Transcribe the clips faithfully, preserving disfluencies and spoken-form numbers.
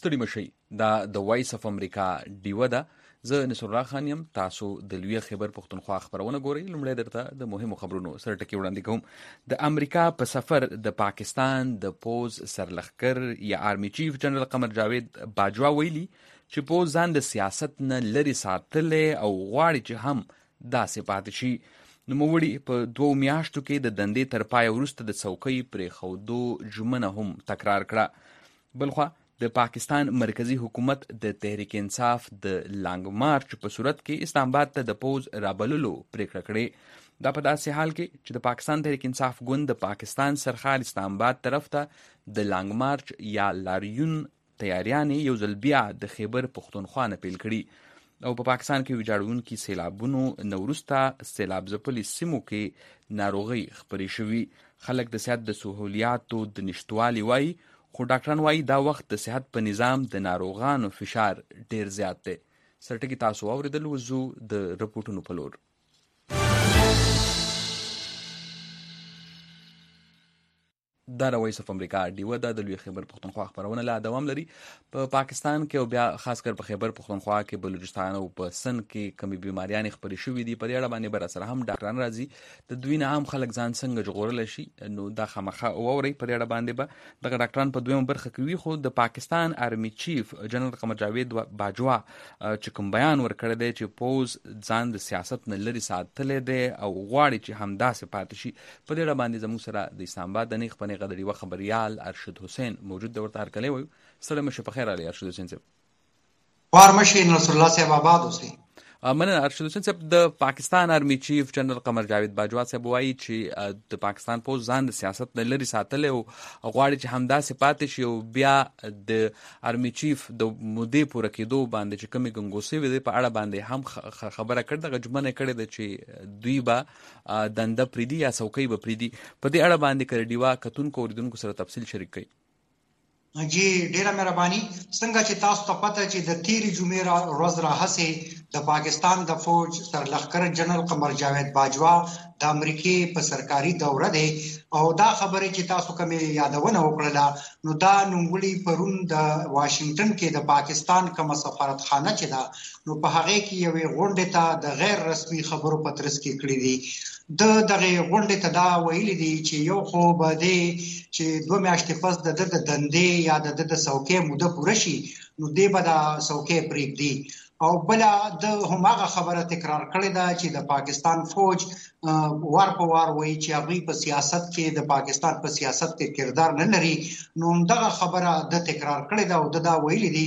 ستړي مشئ. دا د وایس اف امریکا ډیوه ده. زه نصر الله خان یم. تاسو د لوی خیبر پښتونخوا خبرونه ګورئ. لومړی درته د مهمو خبرونو سره ټکي وړاندې کوم. د امریکا په سفر د پاکستان د پوز سرلښکر یا آرمی چیف جنرال قمر جاوید باجوا ویلي چې پوز ځان د سیاست نه لرې ساتلی او غواړي چې هم داسې پاتې شي. نوموړي په دوو میاشتو کې د دندې تر پای وروسته د څوکۍ پرېښودو ژمنه هم تکرار کړه. بلخوا د پاکستان مرکزی حکومت د تحریک انصاف د لانګ مارچ په صورت کې اسلام آباد ته د پوز رابللو پریکړه کړې. دا په داسې حال کې چې د پاکستان تحریک انصاف ګوند د پاکستان سرحال اسلام آباد طرف ته د لانګ مارچ یا لاریون تیاریانې یو ځل بیا د خیبر پښتونخوا نه پیل کړي او په پاکستان کې ویجاړونکي سیلابونو نه وروسته سیلاب ځپلي سیمو کې ناروغۍ خپرې شوي. خلک د صحت د سهولیاتو د نشتوالي وایي، خو ډاکټران وایي دا وخت د صحت په نظام د ناروغانو فشار ډیر زیات دی. سرټکي تاسو واورېدل. وزو د رپورټونو په لور. دا د وایس اف امریکا ډیوه ده. د لوی خیبر پښتونخوا خبرونه لا دوام لري. په پاکستان کې او بیا خاص کر په خیبر پښتونخوا کې، بلوچستان او په سند کې کمی بیماریانې خپرې شوې دي. په دې اړه باندې بر سره هم ډاکټران راځي. د دوی نه عام خلک ځان څنګه ژغورلی شي، نو دا خامخا واورئ. په دې اړه باندې به دغه ډاکټران په دویمه برخه کې وي. خو د پاکستان آرمی چیف جنرال قمر جاوید باجوا چې کوم بیان ورکړی دی چې پوز ځان د سیاست نه لرې ساتلی دی او غواړي چې همداسې پاتې شي، په دې اړه باندې زموږ سره د اسلام آباد د نیغ په نیغه د ډیوه خبریال ارشد حسین موجود دی. ورته هرکلی وایو. ستړی مه شئ. په خیر راغلی ارشد حسین صاحب. خوار مه شئ نصر الله صاحب، آباد اوسئ. مننه ارشد حسین صاحب. د پاکستان آرمی چیف جنرال قمر جاوید باجوا صاحب وایي چې د پاکستان پوز ځان د سیاست نه لرې ساتلی او غواړي چې همداسې پاتې شي، او بیا د آرمی چیف د مودې پوره کېدو باندې چې کومې ګنګوسې وې په اړه باندې هم خبره کړې. دغه ژمنه یې کړې ده چې دوی به دنده پرېږدي یا څوکۍ به پرېږدي. په دې اړه باندې که د ډیوه کتونکو اورېدونکو سره تفصیل شریک کړئ. جی ډیره مهرباني. څنګه چې تاسو ته پته چې د تیرې جمعې ورځ راهیسې د پاکستان د فوج سرلښکر جنرال قمر جاوید باجوا د امریکې په سرکاري دوره دی، او دا خبره چې تاسو کومې یادونه وکړله، نو دا نوموړي پرون د واشنگټن کې د پاکستان کومه سفارتخانه چې ده، نو په هغې کې یوې غونډې ته د غیر رسمي خبرو په ترڅ کې کړي دي. د دغه غونډې ته دا ویلي دي چې یو خو به دی چې دوه میاشتې پس د ده د دندې یا د ده د څوکۍ موده پوره شي، نو دی به دا څوکۍ پرېږدي. او بله د هماغه خبره تکرار کړې ده چې د پاکستان فوج وار په وار وایي چې هغوی په سیاست کې د پاکستان په سیاست کې کردار نه لري. نو همدغه خبره د تکرار کړې ده او د دا ویلي دي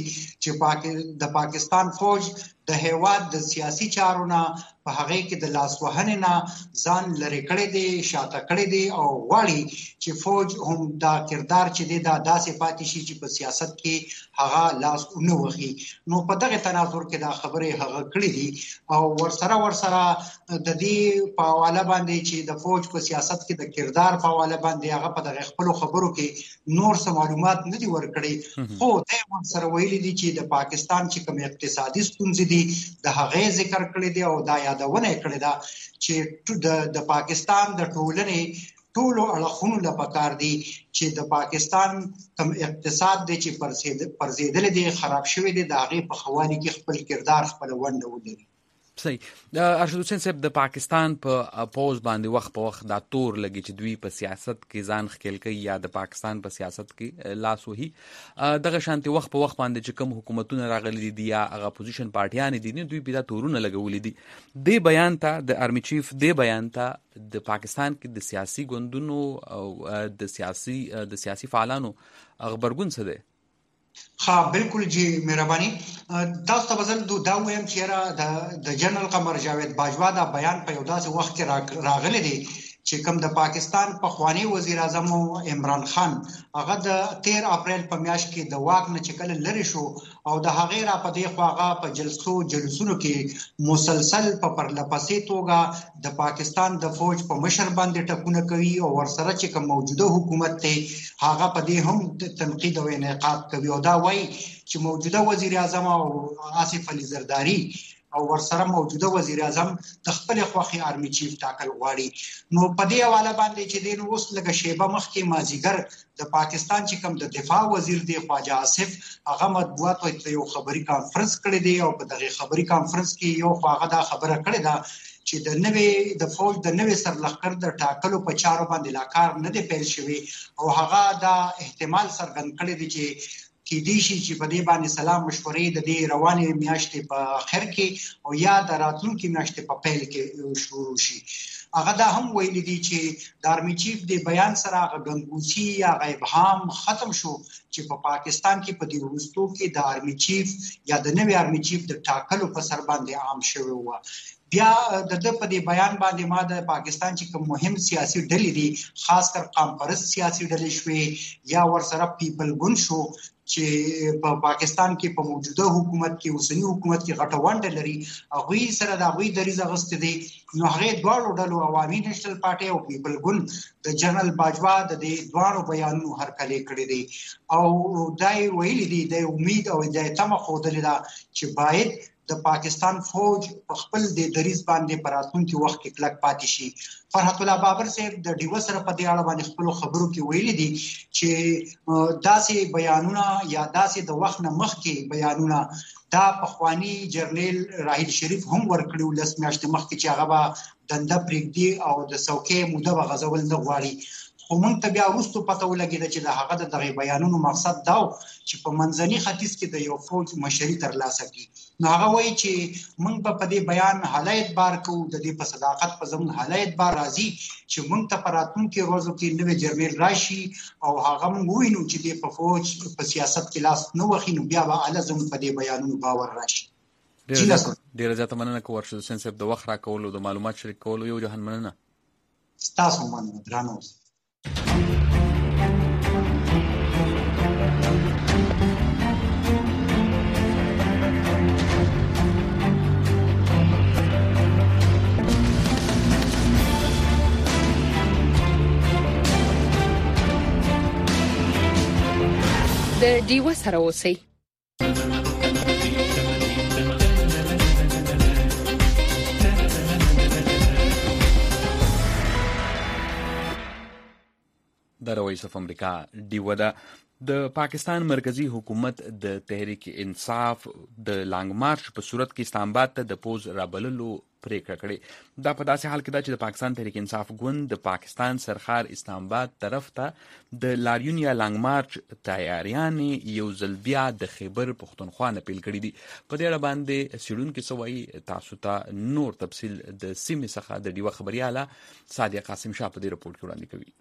چې د پاکستان فوج د هیواد د سیاسي چارو نه په هغې کې د لاسوهنې نه ځان لرې کړی دی، شاته کړی دی، او غواړي چې فوج هم دا کردار چې دی دا داسې پاتې شي چې په سیاست کې هغه لاس ونه وهي. نو په دغه تناظر کې دا خبرې هغه کړې دي او ورسره ورسره د دې په حواله باندې چې د فوج په سیاست کې د کردار په حواله باندې هغه په دغه خپلو خبرو کې نور څه معلومات نه دي ورکړي. خو دی ورسره ویلي دي چې د پاکستان چې کوم اقتصادي ستونزې دي د هغې ذکر کړی دی او دا یادونه یې کړې ده چې د پاکستان د ټولنې ټولو اړخونو له پکار دي چې د پاکستان کوم اقتصاد دی چې پرځېدلی دی، خراب شوی دی، د هغې په ښه والي کې خپل کردار خپله ونډه ولري. صحیح. ارشد حسین صاحب، د پاکستان په پوز باندې وخت په وخت دا تور لګي چې دوی په سیاست کې ځان ښکیل کوي یا د پاکستان په سیاست کې لاس وهي. دغه شانتي وخت په وخت باندې چې کوم حکومتونه راغلي دي یا هغه اپوزیشن پارټیانې دي، دوی په دا تورونه لګولي دي. دې بیان ته د آرمی چیف دې بیان ته د پاکستان کې د سیاسي ګوندونو او د سیاسي د سیاسي فعالانو غبرګون څه دی؟ ها بالکل جی مهرباني. تاسو ته بزل دا وایم چې د جنرال قمر جاوید باجوا دا بیان په یو داسې وخت کې راغلی دی چې کوم د پاکستان پخوانی وزیر اعظم عمران خان هغه د تیر اپریل په میاشت کې د واک نه چې کله لرې شو او د هغې را په دې خوا هغه په جلسو جلسونو کې مسلسل په پرلپسې توګه د پاکستان د فوج په مشر باندې ټکونه کوي او ورسره چې کوم موجوده حکومت دی هغه په دې هم تنقید او انعقاد کوي او دا وایي چې موجوده وزیر اعظم او آصف علي زرداری او ورسره موجوده وزیر اعظم د خپل خوخي آرمي چیف ټاکل غواړي. نو په دې حواله باندې چې دین اوس لږه شیبه مخکې مازیګر د پاکستان چې کوم د دفاع وزیر دی خواجه آصف هغه مطبوعات ته یو خبري کانفرنس کړی دی او په دغه خبري کانفرنس کې یو خواغه دا خبره کړې ده چې د نوې د فوج د نوې سرلښکر د ټاکلو په چارو باندې لا کار نه دی پیل شوی او هغه دا احتمال څرګند کړی دی چې کې دي شي چې په دې باندې سلام مشورې د دې روانې میاشتې په اخر کې او یا د راتلونکي میاشتې په پیل کې شروع شي. هغه دا هم ویلي دي چې د آرمي چیف د بیان سره هغه ګنګوسي یا ابهام ختم شو چې په پاکستان کې په دې وروستو کې د آرمي چیف یا د نوې آرمي چیف د ټاکلو په سر باندې عام شوی و. بیا د د په دې بیان باندې ما د پاکستان چې کوم مهم سیاسي ډلې دي خاص کر قام پرست سیاسي ډلې شوې یا ورسره پیپل ګون شو چې په پاکستان کې په موجوده حکومت کې اوسنی حکومت کې غټه ونډه لري هغه سره د هغه دریزه غست دي. نو هغه دواړو ډلو عوامي نېشنل پارټي او پیپل ګون د جنرال باجوا د دې دواړو بیانونو هرکلی کړی دي او دای ویلي دي د امید او د تمه خوده ده چې باید د پاکستان فوج په خپل د دریز باندې پراتونکو وخت کې کلک پاتې شي. فرحت الله بابر صاحب د ډیو سره په دې اړه باندې خپل خبرو کې ویلي دي چې داسې بیانونه یا داسې د وخت نه مخکې بیانونه دا پخوانی جرنیل راحیل شریف هم ورکړو لس میاشتې مخکې چې هغه به دنده پرېږدي او د څوکۍ موده به غځول نه غواړي. خو موږ ته بیا وروسته پته ولګېده چې د هغه د دغه بیانونو مقصد دا و چې په منځني ختیځ کې د یو فوج مشري ترلاسه کړي. نو هغه وایي چې موږ به په دې بیان حاله اعتبار کوو د دې په صداقت په زموږ حاله اعتبار راځي چې موږ ته په راتلونکي ورځو کې نوی جرنیل راشي او هغه موږ ووینو چې د په فوج په سیاست کې لاس نه وخي نو بیا به اعلی زموږ په دې بیانونو باور راشي. ډیره زیاته مننه کوم ورشد حسین صاحب د وخت راکولو د معلومات شریک کولو یو جهان مننه. ستاسو مننه درانه اوسئ. د ډیو سره اوسئ. د رویس اف امریکا ډیو ده د پاکستان مرکزی حکومت د تحریک انصاف د لانګ مارچ په صورت کې اسلام آباد ته د پوز رابللو پریکړه کړې. دا په داسې حال کې ده چې د پاکستان تحریک انصاف ګوند د پاکستان سرخار اسلام آباد طرف ته د لاریون یا لانګ مارچ تیاریانې یو ځل بیا د خیبر پښتونخوا نه پیل کړي دي. په دې اړه باندې څېړونکي څه وایي تاسو ته نور تفصیل د سیمې څخه د ډیوه خبرياله سادیه قاسم شاه په دې رپورټ کې وړاندې کوي.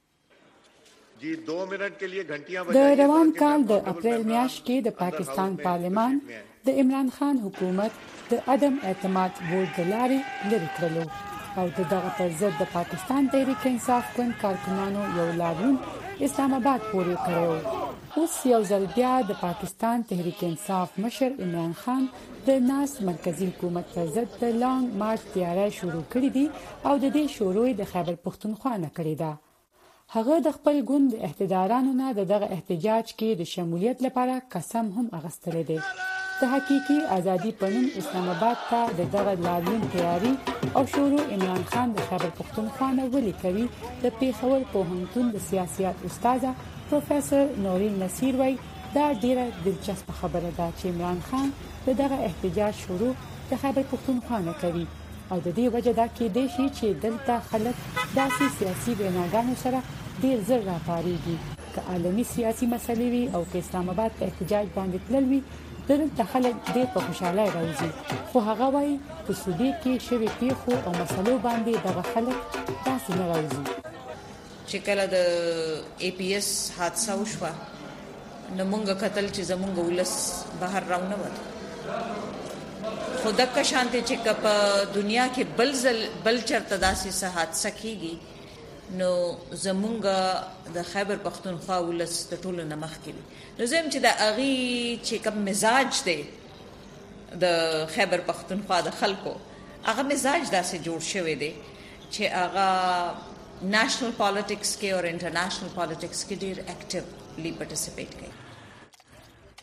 د روان کال د اپریل میاشت کې د پاکستان پارلمان د عمران خان حکومت د عدم اعتماد ووټ د لارې لرې کړلو او د دغه پر ضد د پاکستان تحریک انصاف ګوند کارکنانو یو لاریون اسلام آباد پورې کړو. اوس یو ځل بیا د پاکستان تحریک انصاف مشر عمران خان د ناس مرکزی حکومت پر ضد د لانګ مارچ تیاری شروع کړې دي او د دې شروع د خیبر پښتونخوا نه کړې ده. هغه د خپل ګوند احتدارانو نه دغه احتجاج کې د شمولیت لپاره قسم هم اخیستل دي. د حقيقي ازادي پنوم اسلام آباد ته دغه لاریون تیاری او شروع عمران خان د خیبر پښتونخوا نه ولي کوي. د پیښور پوهنتون د سیاست استاد پروفیسور نورین نصیر وای دا ډیره دلچسپ خبره ده چې عمران خان دغه احتجاج شروع د خیبر پښتونخوا نه کوي او د دې وجه دا کې د شي چې دلته خلک داسې سیاسي بناګانو سره ډیر زر راپاریږي. که عالمي سیاسي مسلې وي او که اسلام آباد ته احتجاج باندې تلل وي دلته خلک ډیر په خوشاله راځي. خو هغه وایي په سودی کې شوی پیښو او مسلو باندې دغه خلک داسې نه راځي. چې کله د ای پی ایس حادثه وشوه نو موږ کتل چې زموږ ولس بهر راونه وته خو دغه شانتي چې په دنیا کې بل ځل بل چرته داسې حادثه کیږي نو زمونږ د خیبر پښتونخوا ولس د ټولو نه مخکې نو زم چې د اغي چې کوم مزاج دی د خیبر پښتونخوا د خلکو هغه مزاج داسې جوړ شوی دی چې هغه نېشنل پالیټکس کې او انټرنیشنل پالیټکس کې ډیر اکټیولی پارټیسپیټ کوي.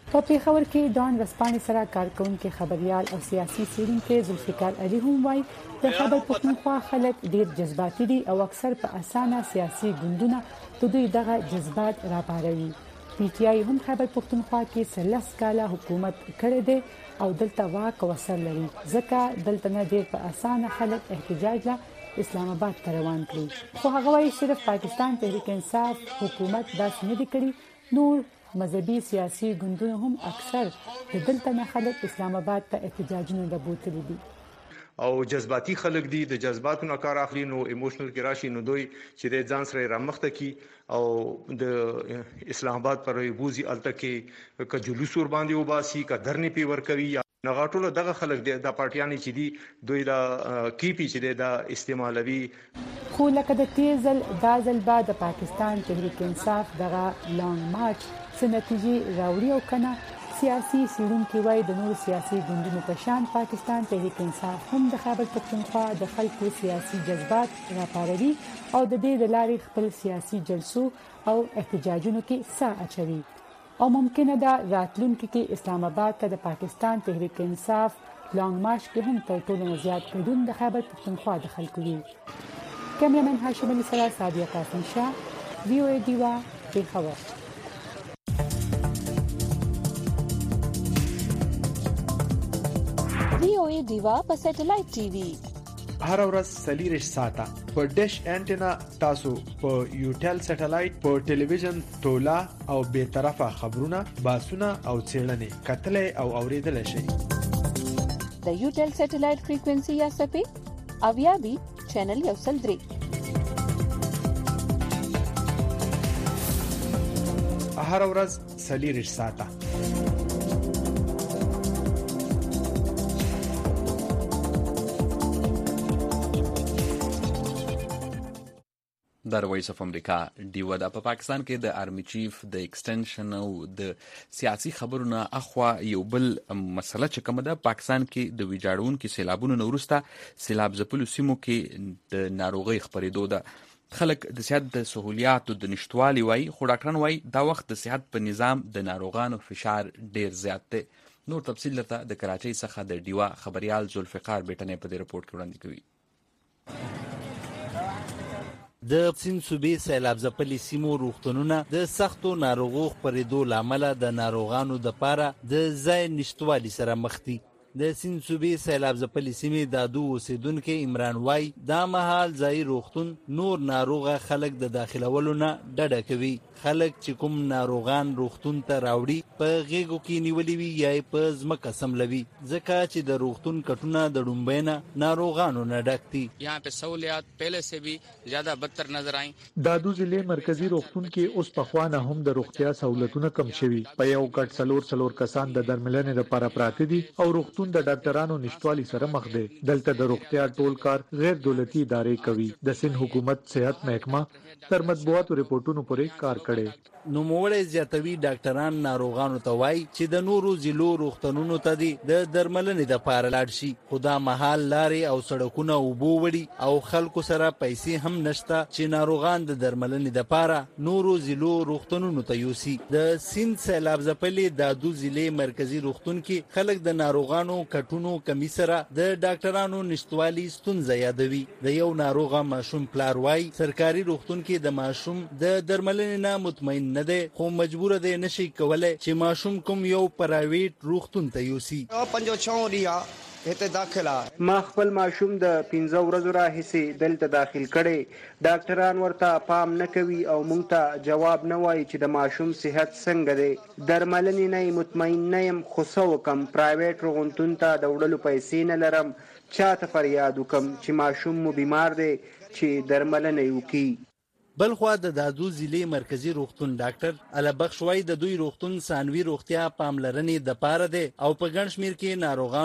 په پیښور کې ډان رسپانې سره کارکونکو خبريال او سیاسي څېړونکي ذوالفقار علي هم وايي د خیبر پښتونخوا خلک ډېر جذباتي دي او اکثر په اسانه سیاسي ګوندونه د دوی دغه جذبات راپاروي. پی ټی آی هم خیبر پښتونخوا کې سلس کاله حکومت کړی دی او دلته واک او اثر لري ځکه دلته نه ډېر په اسانه خلک احتجاج لا اسلام آباد ته روان کړي. خو هغه وايي صرف پاکستان تحریک انصاف حکومت داسې نه دی کړی، نور مذهبي سیاسي ګوندونه هم اکثر د دلته نه خلک اسلام آباد ته احتجاجونه د بوتلي دي او جذباتي خلک دي، د جذباتو نه کار اخلي، نو ایموشنل کې راشي، نو دوی چې د ځان سره رامخته کی او د اسلام آباد پر بوزي الته کې ک جلوس ور باندې وباسي ک درنې پی ور کوي نغاټولو دغه خلک د پارټیانې چې دي دوی دا کیپی چې دا استعمالوي. خو لکه د تیزل دازل بعد د پاکستان تحریک انصاف دغه لانګ مارچ سنتیجې راوړي او کنه سیاسي سیرونکو وای د نور سیاسي ګوندونو په شان پاکستان تحریک انصاف هم د خیبر پښتونخوا د خلکو سیاسي جذبات راپاروي او د دې د لارې خپل سیاسي جلسو او احتجاجونو کې سا اچوي او ممکنه ده راتلونکي کې اسلام آباد ته د پاکستان تحریک انصاف لانګ مارچ کې هم تر ټولو زیات ګډون د خیبر پښتونخوا د خلکو وي. کیمرامن هاشم علي سره سادیه قاسم شاه، وی او ای دیوا، پیښور. وی او ای دیوا په سټلایټ ټي وي هر ورځ سلیریش ساته په ډیش انټینا تاسو په یوټل سټلایټ په ټلویزیون تولا او به طرفه خبرونه باسونه او څېړنې کتلې او اوریدل شي. د یوټل سټلایټ فریکوئنسي یا سپې اویا بي چینل یو سل درې هر ورځ سلیریش ساته. د وایس اف امریکا ډیو د په پاکستان کې د آرمي چیف د ایکسټنشن او د سیاسي خبرونه اخوا یو بل مسله چې کومه ده پاکستان کې د ویجاړون کې سیلابونو نورسته سیلاب ځپلو سیمو کې د ناروغي خبرېدو ده خلک د صحت د سہولیاتو د نشټوالي وای خو ډاکټران وای دا وخت د صحت په نظام د ناروغانو فشار ډیر زیات دی. نور تفصیل لرته د کراچۍ څخه د ډیوا خبريال ذوالفقار بیٹنې په دې رپورت کې وړاندې کوي. د سیند صوبې سیلاب ځپلي سیمو روغتونونه د سختو ناروغو خپرېدو لامل د ناروغانو د پاره د ځای نشټوالي سره مخ دي. د سیند صوبې سیلاب ځپلي سیمې د دو اوسیدونکو عمران وای دا مهال ځای روغتون نور ناروغه خلک د داخلولو نه ډډه کوي. خلک چې کوم ناروغان روغتون ته راوړي په غیږو کې نیولې وي یا په ځمکه سملوي ځکه چې د روغتون کټونه د ډومبۍ نه ناروغانو نه ډک دي. यहाँ पे सहूलियात पहले से भी ज्यादा बदतर नजर आई. دادو ضلع مرکزی روغتون کې اوس پخوانه هم د روغتیا سہولتونه کم شوي. په یو کټ څلور څلور کسان د درملنې لپاره پراته دي او روغتون د ډاکټرانو نشټوالي سره مخ دی. دلته د روغتیا ټول کار غیر دولتي ادارې کوي. د سند حکومت صحت محکمه تر مطبوعاتو ریپورتونو پورې کار کړي. نو موړې زیاتوي ډاکټران ناروغانو ته وای چې د نورو ضلعو روغتونونو ته دي د درملنې د پاره لاړ شي. خدا محال لارې او سړکونه وبو وړي او خلکو سره پیسې هم نشته چې ناروغان د درملنې د پاره نورو ضلعو روغتونونو ته یوسي. د سیند سیلاب ځپلي د دو ضلع مرکزی روغتون کې خلک د ناروغانو کټونو کمی سره د ډاکټرانو نشټوالي ستونزه یادوي. د یو ناروغه ماشوم پلار وای سرکاري روغتون کې د ماشوم د درملنې نه مطمئن نه دی خو مجبور دی نشي کولای چې ماشوم کوم یو پرایویټ روغتون ته یوسي. پنځو چاو لري هته داخله ما خپل ماشوم د پنځه ورځې راهیسې دلته داخل کړي. ډاکټران ورته پام نه کوي او مونږ ته جواب نه وایي چې د ماشوم صحت څنګه دی. درملنې نه مطمئن نه يم خو څه وکم پرایویټ روغتون ته د وړلو پیسې نه لرم. چاته فریاد وکم چې ماشوم مو بیمار دی چې درملنه وکړي. بلخوا د دادو ضلع مرکزی روغتون ډاکټر البخش وای د دوی روغتون ثانوي روغتیا پاملرنې د پاره دی او په ګڼ شمیر کې ناروغانو ته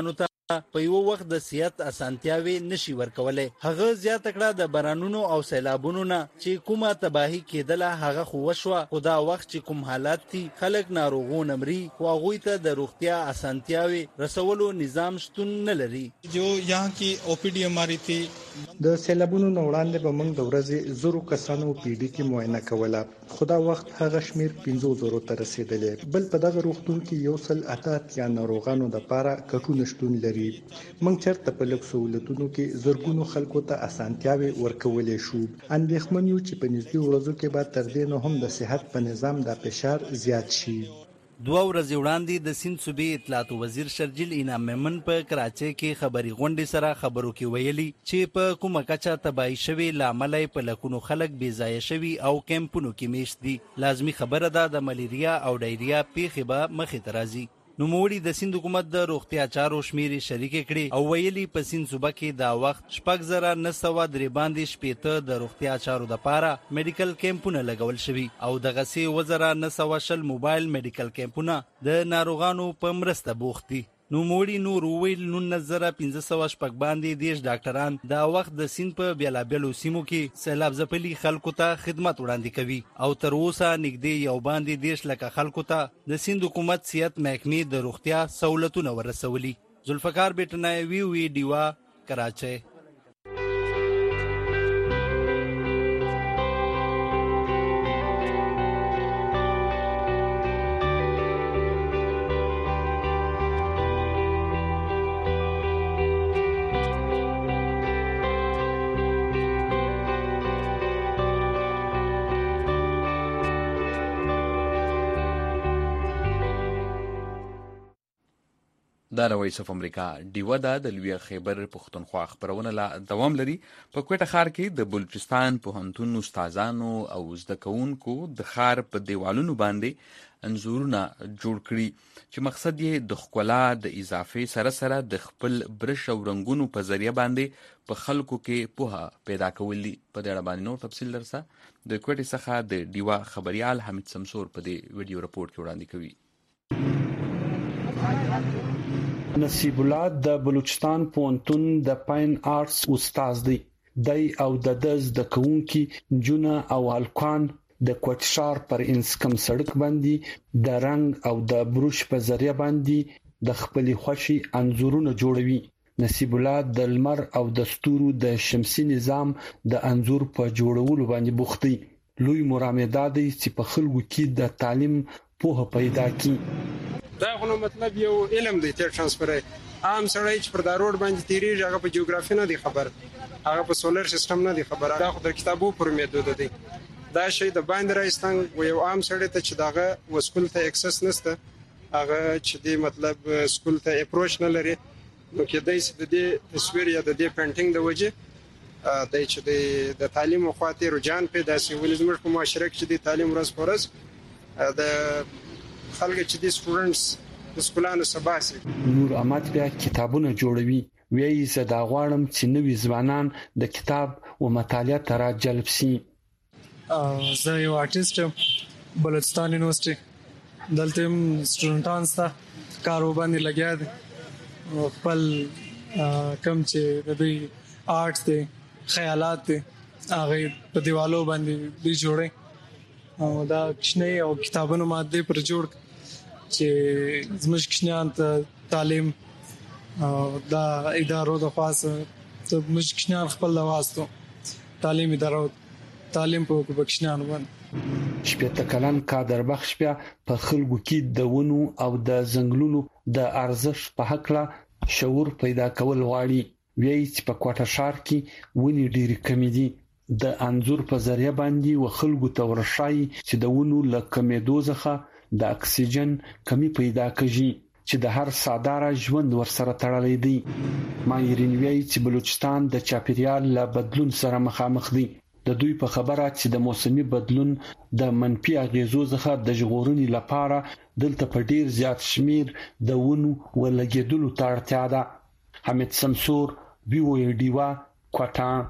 په یو وخت د صحت اسانتیاوي نشي ورکولای. هغه زیاته کړه د بارانونو او سیلابونو نه چې کومه تباہي کېدله هغه خو وشوه، خو دا وخت چې کوم حالات دي خلک ناروغون مري خو هغوی ته د روغتیا اسانتیاوي رسولو نظام شتون نه لري. جو یہاں کی او پی ڈی ہماری تھی د سیلابونو نه وړاندې به موږ د ورځې زرو کسانو پی ډي کې معاینه کوله، خو دا وخت هغه شمیر پنځو زرو ته رسیدلی. بل په دغه روغتون کې یو سل اته اتیا ناروغانو لپاره کټونه شتون لري. موږ چرته په لږ سہولتونو کې زرګونو خلکو ته اسانتیاوي ورکولې شو. اندېښمن یو چې په نږدې ورځو کې به تر دې نه هم د صحت په نظام د فشار زیات شي. دوه ورځې وړاندې د سیند صوبې اطلاعات وزیر شرجیل انعام میمن په کراچۍ کې خبري غونډې سره خبرو کې ویلي چې په کومه کچه تباہي شوي لامل په لکونو خلک بې ځایه شوي او کیمپونو کې میشت دي. لازمي خبره ده د ملیریا او ډایریا پیښې به مخې ته راځي. نوموړي د سیند حکومت د روغتیا چارو شمیرې شریکې کړې او ویلي په سیند صوبه کې دا وخت شپږ زره نه سوه درې باندې شپېته د روغتیا چارو دپاره میډیکل کیمپونه لګول شوي او دغسې اووه زره نه سوه شل موبایل میډیکل کیمپونه د ناروغانو په مرسته بوخت دي. نوموړي نور وویل نولس زره پنځه سوه شپږ باندې دېرش ډاکټران دا وخت د سیند په بېلابېلو سیمو کې سیلاب ځپلي خلکو ته خدمت وړاندې کوي او تر اوسه نږدې یو باندې دېرش لکه خلکو ته د سیند حکومت صحت محکمې د روغتیا سہولتونه ورسولي. ذوالفقار بیټنای، وی وی ډیوا، کراچۍ. دا وایس اف امریکا ډیوه ده د لوی خیبر پښتونخوا خبرونه لا دوام لري. په کوټه ښار کې د بلوچستان پوهنتون استادانو او زده کوونکو د ښار په دیوالونو باندې انځورونه جوړ کړي چې مقصد یې د ښکلا د اضافې سره سره د خپل برش او رنګونو په ذریعه باندې په خلکو کې پوهه پیدا کول دي. په دې اړه باندې نور تفصیل درسه د کوټې څخه د ډیوه خبريال حمید سمسور په دې ویډیو رپورټ کې وړاندې کوي. نصیب الله د بلوچستان پوهنتون د پاین آرټس استاد دی. دای او د دز د کوونکی جونه او الکان د کوټشار پر انسکم سړک باندې د رنگ او د بروش په ذریعہ باندې د خپل خوشي انزورونه جوړوي. نصیب الله د لمر او د ستورو د شمسي نظام د انزور په جوړولو باندې بوخت دی. لوی مرامه دی چې په خلکو کې د تعلیم پوهه پیدا کړي. دا غو مطلب یو علم دی ته ترانسفر عام سړی چې پر دا روډ باندې تیریږي هغه په جیوګرافي نه دی خبر، هغه په سولر سیستم نه دی خبر، هغه د کتابو پر محدود دی. دا شی د باندې راستان و یو عام سړی ته چې داغه وسکول ته اکسس نشته، هغه چې دی مطلب سکول ته اپروچ نه لري، نو کې دای چې د دې تصویر یا د دې پینټینګ د وجه د چې د تعلیم او خاطر رجحان پیدا شي. ولې زموږ په معاشره کې چې د تعلیم ورځ پر ورځ د خلک چې د سټوډنټس د سکولانو سباسي. نور احمد بیا کتابونه جوړوي. وایي زه دا غواړم چې نوې ځوانان د کتاب او مطالعه ته راجلب شي. زه یو آرټیست یم بلوچستان یونیورسيټي، دلته سټوډنټان سره کارو باندې لګیا دي. خپل کم چې د دوی آرټس دي خیالات دي هغه په دیوالو باندې دوی جوړي او دا کښنه او کتابونو ماده پر جوړ چې زموږ کښنیان ته تعلیم او دا ادارو د خاصه ته موږ کښنیان خپل لوازتو تعلیم ادارو تعلیم په وکښنیان باندې شپږ کلن کادر بخش بیا په خلکو کې د ونو او د ځنګلونو د ارزښت په حق لا شعور پیدا کول غواړي. وایي چې په کوټه ښار کې ونې ډېرې کمې دي. د انزور په ذریعہ باندې و خلکو ته ورشای چې د ونو لکمېدو څخه د اکسیجن کمی پیدا کیږي چې د هر ساده ژوند ورسره تړلې دي. ماهرین وایي چې بلوچستان د چاپیریال له بدلون سره مخامخ دی. د دوی په خبره چې د موسمي بدلون د منفي اغیزو څخه د ژغورنې لپاره دلته په ډیر زیات شمیر د ونو ولګېدلو ته اړتیا ده. حمید سمسور، وی وی ډیوا، کوټه.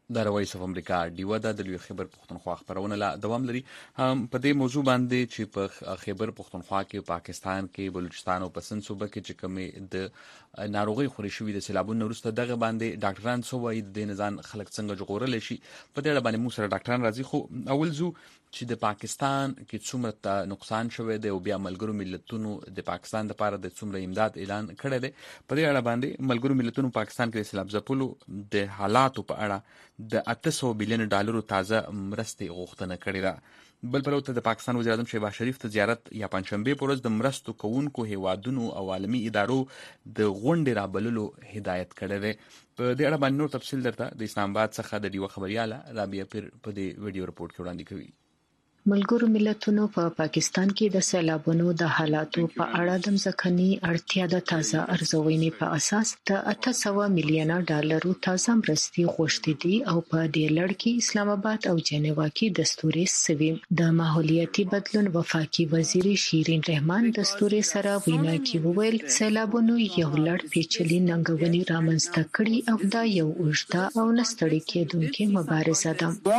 د وایس اف امریکا ډیوه د لوی خبر پښتونخوا خبرونه لا دوام لري هم په دې موضوع باندې چې په خبر پښتونخوا کې پاکستان کې بلوچستان او پسند صوبه کې چې کومه د ناروغي خوري شوې د سیلابونو وروسته دغه باندې ډاکټران سو وایي د نزان خلک څنګه جوړول شي په دې اړه باندې موږ سره ډاکټران راځي خو اول زو چې د پاکستان کې څومره نقصان شوی دی او بیا ملګرو ملتونو د پاکستان لپاره د څومره امداد اعلان کړی دی په دې اړه باندې ملګرو ملتونو پاکستان کې د سیلاب ځپلو د حالاتو په اړه د اته سوه بلین ډالرو تازه مرستې غوښتنه کړې ده. بل پلو ته د پاکستان وزیر اعظم شهباز شریف ته زیارت یا پنځشنبه پر ورځ د مرستو کوونکو هیوادونو او عالمي ادارو د غونډې رابللو هدایت کړی دی. په دې اړه باندې نور تفصیل درته د اسلام آباد څخه د ډیوه خبرياله رابعه پیر په دې ویډیو رپورټ کې وړاندې کوي. ملګرو ملتونو په پاکستان کې د سیلابونو د حالاتو په اړه د ځمکني اړتیا د تازه ارزونې په اساس د اته سوه میلیونه ډالرو تازه مرستې غوښتي دي او په دې لړ کې اسلام آباد او جنیوا کې دستوري سوي. د ماحولیاتي بدلون وفاقي وزیر شیرین رحمان دستوري سره وینا کې وویل سیلابونو یو لړ پیچلي ننګونې رامنځته کړي او دا یو اوږده او نستړی کېدونکې مبارزه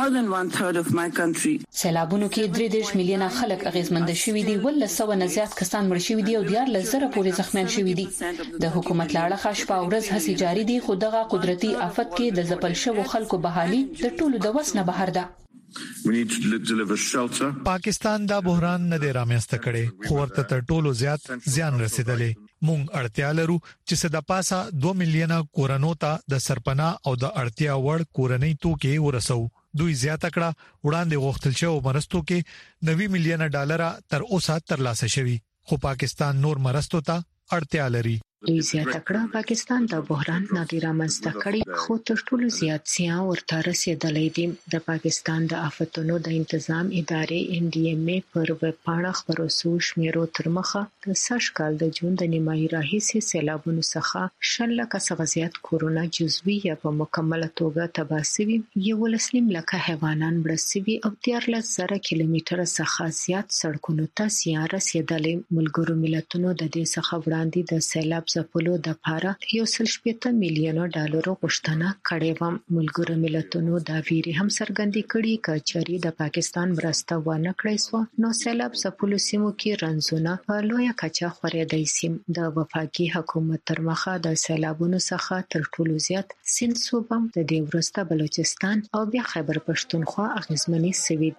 ده. سیلابونو کې درې دېرش میلیونه خلک اغیزمند شوي دي، ولس سوه نه زیات کسان مړ شوي دي او دیارلس زره پورې زخمیان شوي دي. د حکومت له اړخه شپه او ورځ هڅې جاري دي، خو دغه قدرتي آفت کې د ځپل شوو خلکو بحالي د ټولو د وس نه بهر ده. پاکستان دا بحران نه دی رامنځته کړي خو ورته تر ټولو زیات زیان رسیدلی. مونږ اړتیا لرو چې صد پاسه دوه میلیونه کورونو ته د سرپنا او د اړتیا وړ کورنۍ توکي ورسو. دوی زیاته کړه وړاندې غوښتل شو مرستو کې نوي میلیونه ډالر تر اوسه ترلاسه شوي خو پاکستان نور مرستو ته اړتیا لري. دوی زیاته کړه پاکستان د بحران نه دی رامنځته کړي خو تر ټولو زیات زیان ورته رسیدلی دی. د پاکستان د آفتونو د تنظیم ادارې ان ډي ام ای پر ویب پاڼه خبرو سو شمیرو تر مخه د سږ کال د جون د نیمایي راهیسې سیلابونو څخه شل لکه څخه زیات کورونه جزوي یا په مکمله توګه تباه شوي، یولس نیم لکه حیوانات مړه شوي او دیارلس زره کیلومتره څخه زیات سړکونو ته زیان رسیدلی. ملګرو ملتونو د دې څخه وړاندې د سیلاب ځپلو لپاره یو سل شپږ میلیونه ډالر غوښتنه کړې و. ملګرو ملتونو دا ویري هم څرګندې کړې چې د پاکستان مرسته ونه کړې سو نو سیلاب ځپلو سیمو کې رنځونه په لویه کچه خورېدای شي. د وفاقي حکومت تر مخه د سیلابونو څخه تر ټولو زیات سیند صوبه د دې وروسته بلوچستان او بیا خیبر پښتونخوا اغیزمنې سوي.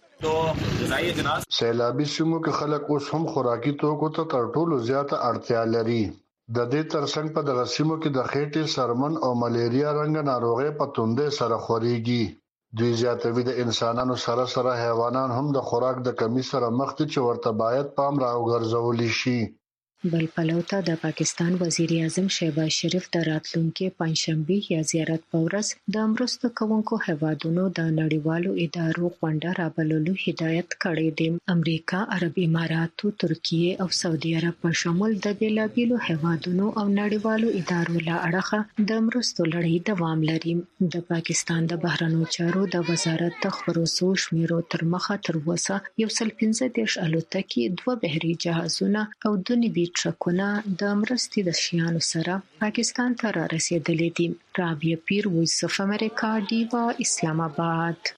سیلابي سیمو کې خلک اوس هم خوراکي توکو ته تر ټولو زیاته اړتیا لري. د دې ترڅنګ په دغه سیمو کې د خېټې، سرمن او ملیریا رنګ ناروغي په توندې سره خوريږي. دوی زیاتوي د انسانانو سره سره حیوانات هم د خوراک د کمی سره مخ دي چې ورته باید پام راوګرځول شي. بل پلو ته د پاکستان وزیر اعظم شهباز شریف د راتلونکي پنځشنبه یا زیارت په ورځ د مرستو کوونکو هیوادونو د نړیوالو ادارو غونډه رابللو هدایت کړی دی. امریکا، عرب اماراتو، ترکیه او سعودي عرب په شمول د بیلابیلو هیوادونو او نړیوالو ادارو له اړخه د مرستو لړۍ دوام لري. د پاکستان د بهرنیو چارو د وزارت د خبرو سو شمیرو تر مخه تر اوسه یو سل پنځه دېرش الوتکې، دوه بحري جهازونه او دوه نوي ټرکونه د مرستې د شیانو سره پاکستان ته را رسیدلي دي. رابعه پیر، وایس اف امریکا، ډیوا، اسلام آباد.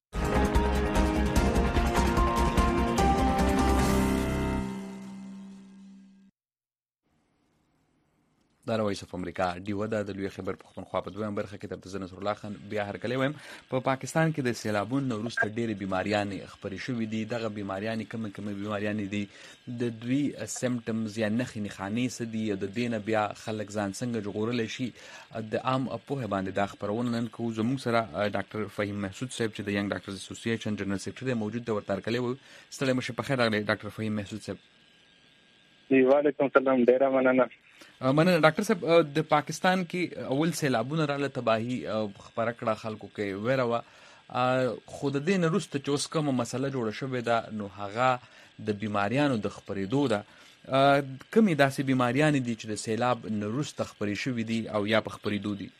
دا وایس اف امریکا ډیوه د لوی خبر پښتونخوا په دویم برخه کې تر نصر الله خان بیا هرکلی وایم. په پاکستان کې د سیلابونو وروسته ډېرې بیماریان خبرې شوې دي. دغه بیماریان کوم کوم بیماریان دي، د دوی سیمټمز یا نښې نښانې څه دي، د دې نه بیا خلک ځان څنګه ژغورلی شي. د عام پوهې باندې دا خپرونه نن کوو. زموږ سره ډاکټر فهیم محسود صاحب چې د ینګ ډاکټرز اسوسییشن جنرال سیکرټري موجود دی، ورته هرکلی وایو. ستړی مشه، په خیر راغلی ډاکټر فهیم محسود صاحب. وعلیکم السلام، ډیره مننه. مننه ډاکټر صاحب. د پاکستان کې اول سیلابونه رااله، تباہي خبره کړه، خلکو کې ویره وه. خو د دې نه وروسته چې اوس کومه مسله جوړه شوې ده نو هغه د بیماریانو د خپرېدو ده. کومې داسې بیماریانې دي چې د سیلاب نه وروسته خپرې شوي دي او یا په خپرېدو دي؟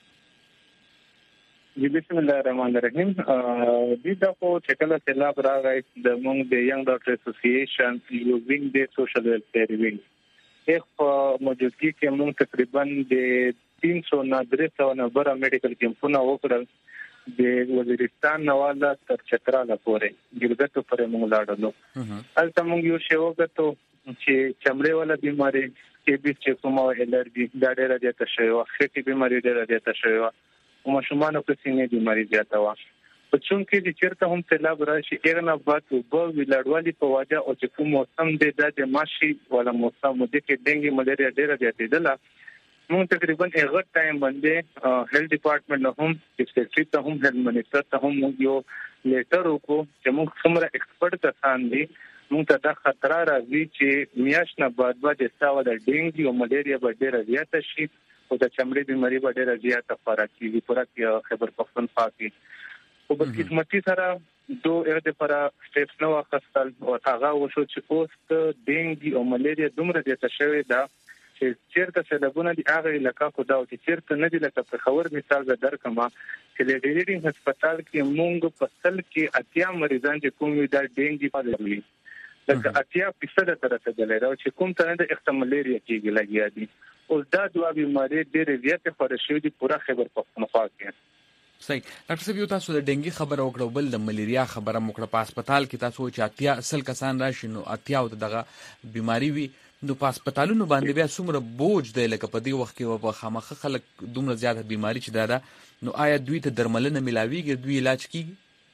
بسم الله الرحمن الرحیم. دې دا خو چې کله سیلاب راغی د موږ د ینګ ډاکټر اسوسییشن یو وینګ د سوشل ویلفیر وینګ په موجودګي کې موږ تقریبا د تین سو نه درې سو نه بره میډیکل کیمپونه وکړل. د وزیرستان نواله تر چتراله پورې ګلګتو پورې موږ لاړو. هلته موږ یو شی وکړو چې چمړې ولا بیماری کې به چې کومه الرجی دا ډېره زیاته شوې وه، خېټې بیماری ډېره زیاته شوې وه او ماشومانو کې سینې بیماری زیاته وه. په چونکې چې چېرته هم سیلاب راشي هغه نه بعد اوبه ویلاړوالي په وجه او چې کوم موسم دی دا د ماشي ولا موسم دی کې ډینګي ملیریا ډېره زیاتېدله. موږ تقریبا هغه ټایم باندې هیلث ډپارټمنټ نه هم سیکریټري ته هم هیلث منیسټر ته هم موږ یو لیټر وکړو چې موږ څومره ایکسپرټ کسان دي موږ ته دا خطر راځي چې میاشت نه بعد بعد استاوه د ډینګي او ملیریا به ډېره زیاته شي او د چمړې بیماری به ډېره زیاته خپره کېږي پوره خیبر پښتونخوا کې. خو بدقسمتي سره دو هغه لپاره سټیپس نو واخیستل او هغه وشو چې اوس د ډینګي او ملیریا دومره زیاته شوې ده چې چیرته سیلابونه دي هغه علاقه خو دا او چې چیرته نه دي لکه په خبر مثال زه درکما چې د ډیریډینګ هسپتال کې مونږ په سل کې اتیا مریضان چې کوم دا ډینګي پالي لکه اتیا فیصد تر رسیدلې راو چې کوم ته د احتمالي کېږي لګیا دي او دا دوه بیماری ډېرې زیاتې خوري شوې دي پوره خیبر پښتونخوا کې. صحیح. ډاکټر صاحب یو تاسو د ډینګي خبره وکړو بل د ملیریا خبره وکړه. په هسپتال کې تاسو چې اتیا اصل کسان راشي نو اتیا او دغه بیماری وي نو په هسپتالونو باندې بیا څومره بوج دی لکه په دې وخت کې په خامخه خلک دومره زیاته بیماری چې دا ده نو آیا دوی ته درملنه ملاویږي دوی علاج کیږي؟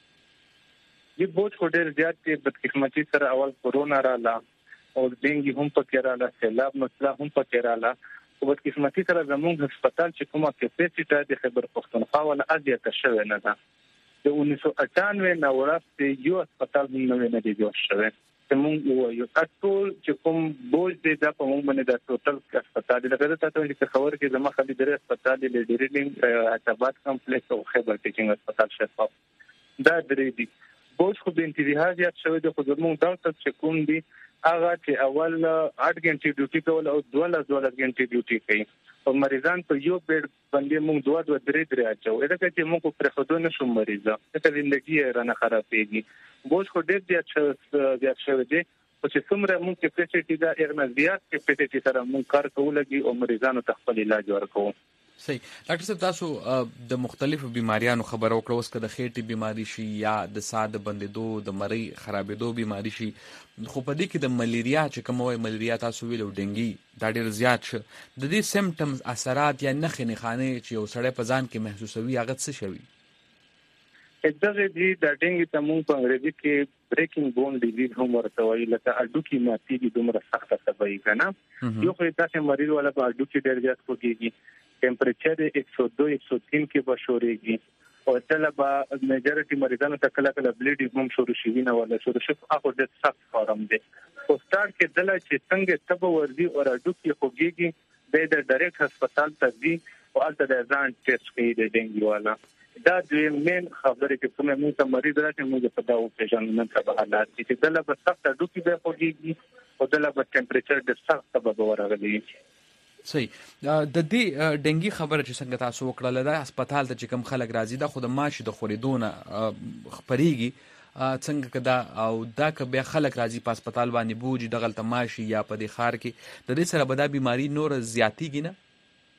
دې بوج خو ډېر زیات دی. بدقسمتي سره اول کورونا رااله او ډینګي هم پکې رااله سیلاب مسله هم پکې رااله او بدقسمتي سره زموږ هسپتال چې کومه کیپاسټي د خیبر پښتونخوا ولا ازیاته شوې نه ده. د انیس سو اټانوي نه ورسته یو هسپتال هم نه دی جوړ شوی چې موږ یو ټول چې کوم بوج دی دا په موږ باندې د ټوټل هسپتال لپاره تاسو چې خبر کې زما خالي درې هسپتال د ډیریډینګ عتبات کمپلیکس او خیبر ټیچینګ هسپتال شفاف دا درې دي. بوج خو د انتظار زیات شوی د خو زموږ ډاکټر چې کوم دي هغه چې اول اټ غنټې ډیوټي کول او دوه دوه غنټې ډیوټي کوي او مریضان په یو بیډ باندې موږ دوه دوه درې درې اچو دا چې موږ پر خودو نشو مریضه ته زندګي رانه خرابېږي. بوج خو ډېر زیات زیات شوی دی او چې څومره موږ کیپاسټي دا ارنه زیات کیپاسټي سره موږ کار کولګي او مریضانو ته خپل علاج ورکوو. صحیح. ډاکټر صاحب تاسو د مختلفو بیماریانو خبرو وکړو اوس که د خېټې بیماری شي یا د ساه د بندېدو د مرۍ خرابېدو بیماری شي خو په دې کې د ملیریا چې کوم وایي ملیریا تاسو ویلو ډینګي دا ډېر زیات شه د دې سیمټمز اثرات یا نښې نښانې چې یو سړی په ځان کې محسوسوي هغه څه شوي؟ دغه دي د ډینګي ته موږ په انګریزي کې بریکینګ بون ډیزیز هم ورته وایي لکه اډوکي ماتېږي دومره سخته سبب که نه یو خو داسې مریض والا په اډوکي ډېر زیات خوږېږي ټمپریچر ایک سو دو ایک سو تین کې به شورېږي او کله به میجورټي مریضانو ته کله کله بلیډینګ هم شروع شي وینه ولا شروع شي هغه ډېر سخت فارم دی. خو سټارټ کې دله چې څنګه تبه ورځي او اډوکي خوږېږي د ډایرکټ هسپتال ته ځي او هلته د ځان ټیسټ کوي د ډینګي والا. دا دوی مین خبرې کې کومه موږ ته مریض راځي موږ په دا وپېژنو نن سبا حالات چې دله به سخت اډوکي به خوږېږي او دله به ټمپریچر ډېر سخت سبب ورغلی. صحیح. د دې ډنګي خبره چې څنګه تاسو وکړه دا هسپتال ته چې کوم خلک راځي دا خو د ماشي د خورېدو نه خپرېږي څنګه که دا او دا که بیا خلک راځي په هسپتال باندې بوجي دغلته ماشي یا په دې ښار کې د دې سره به دا بیماري نور زیاتېږي نه؟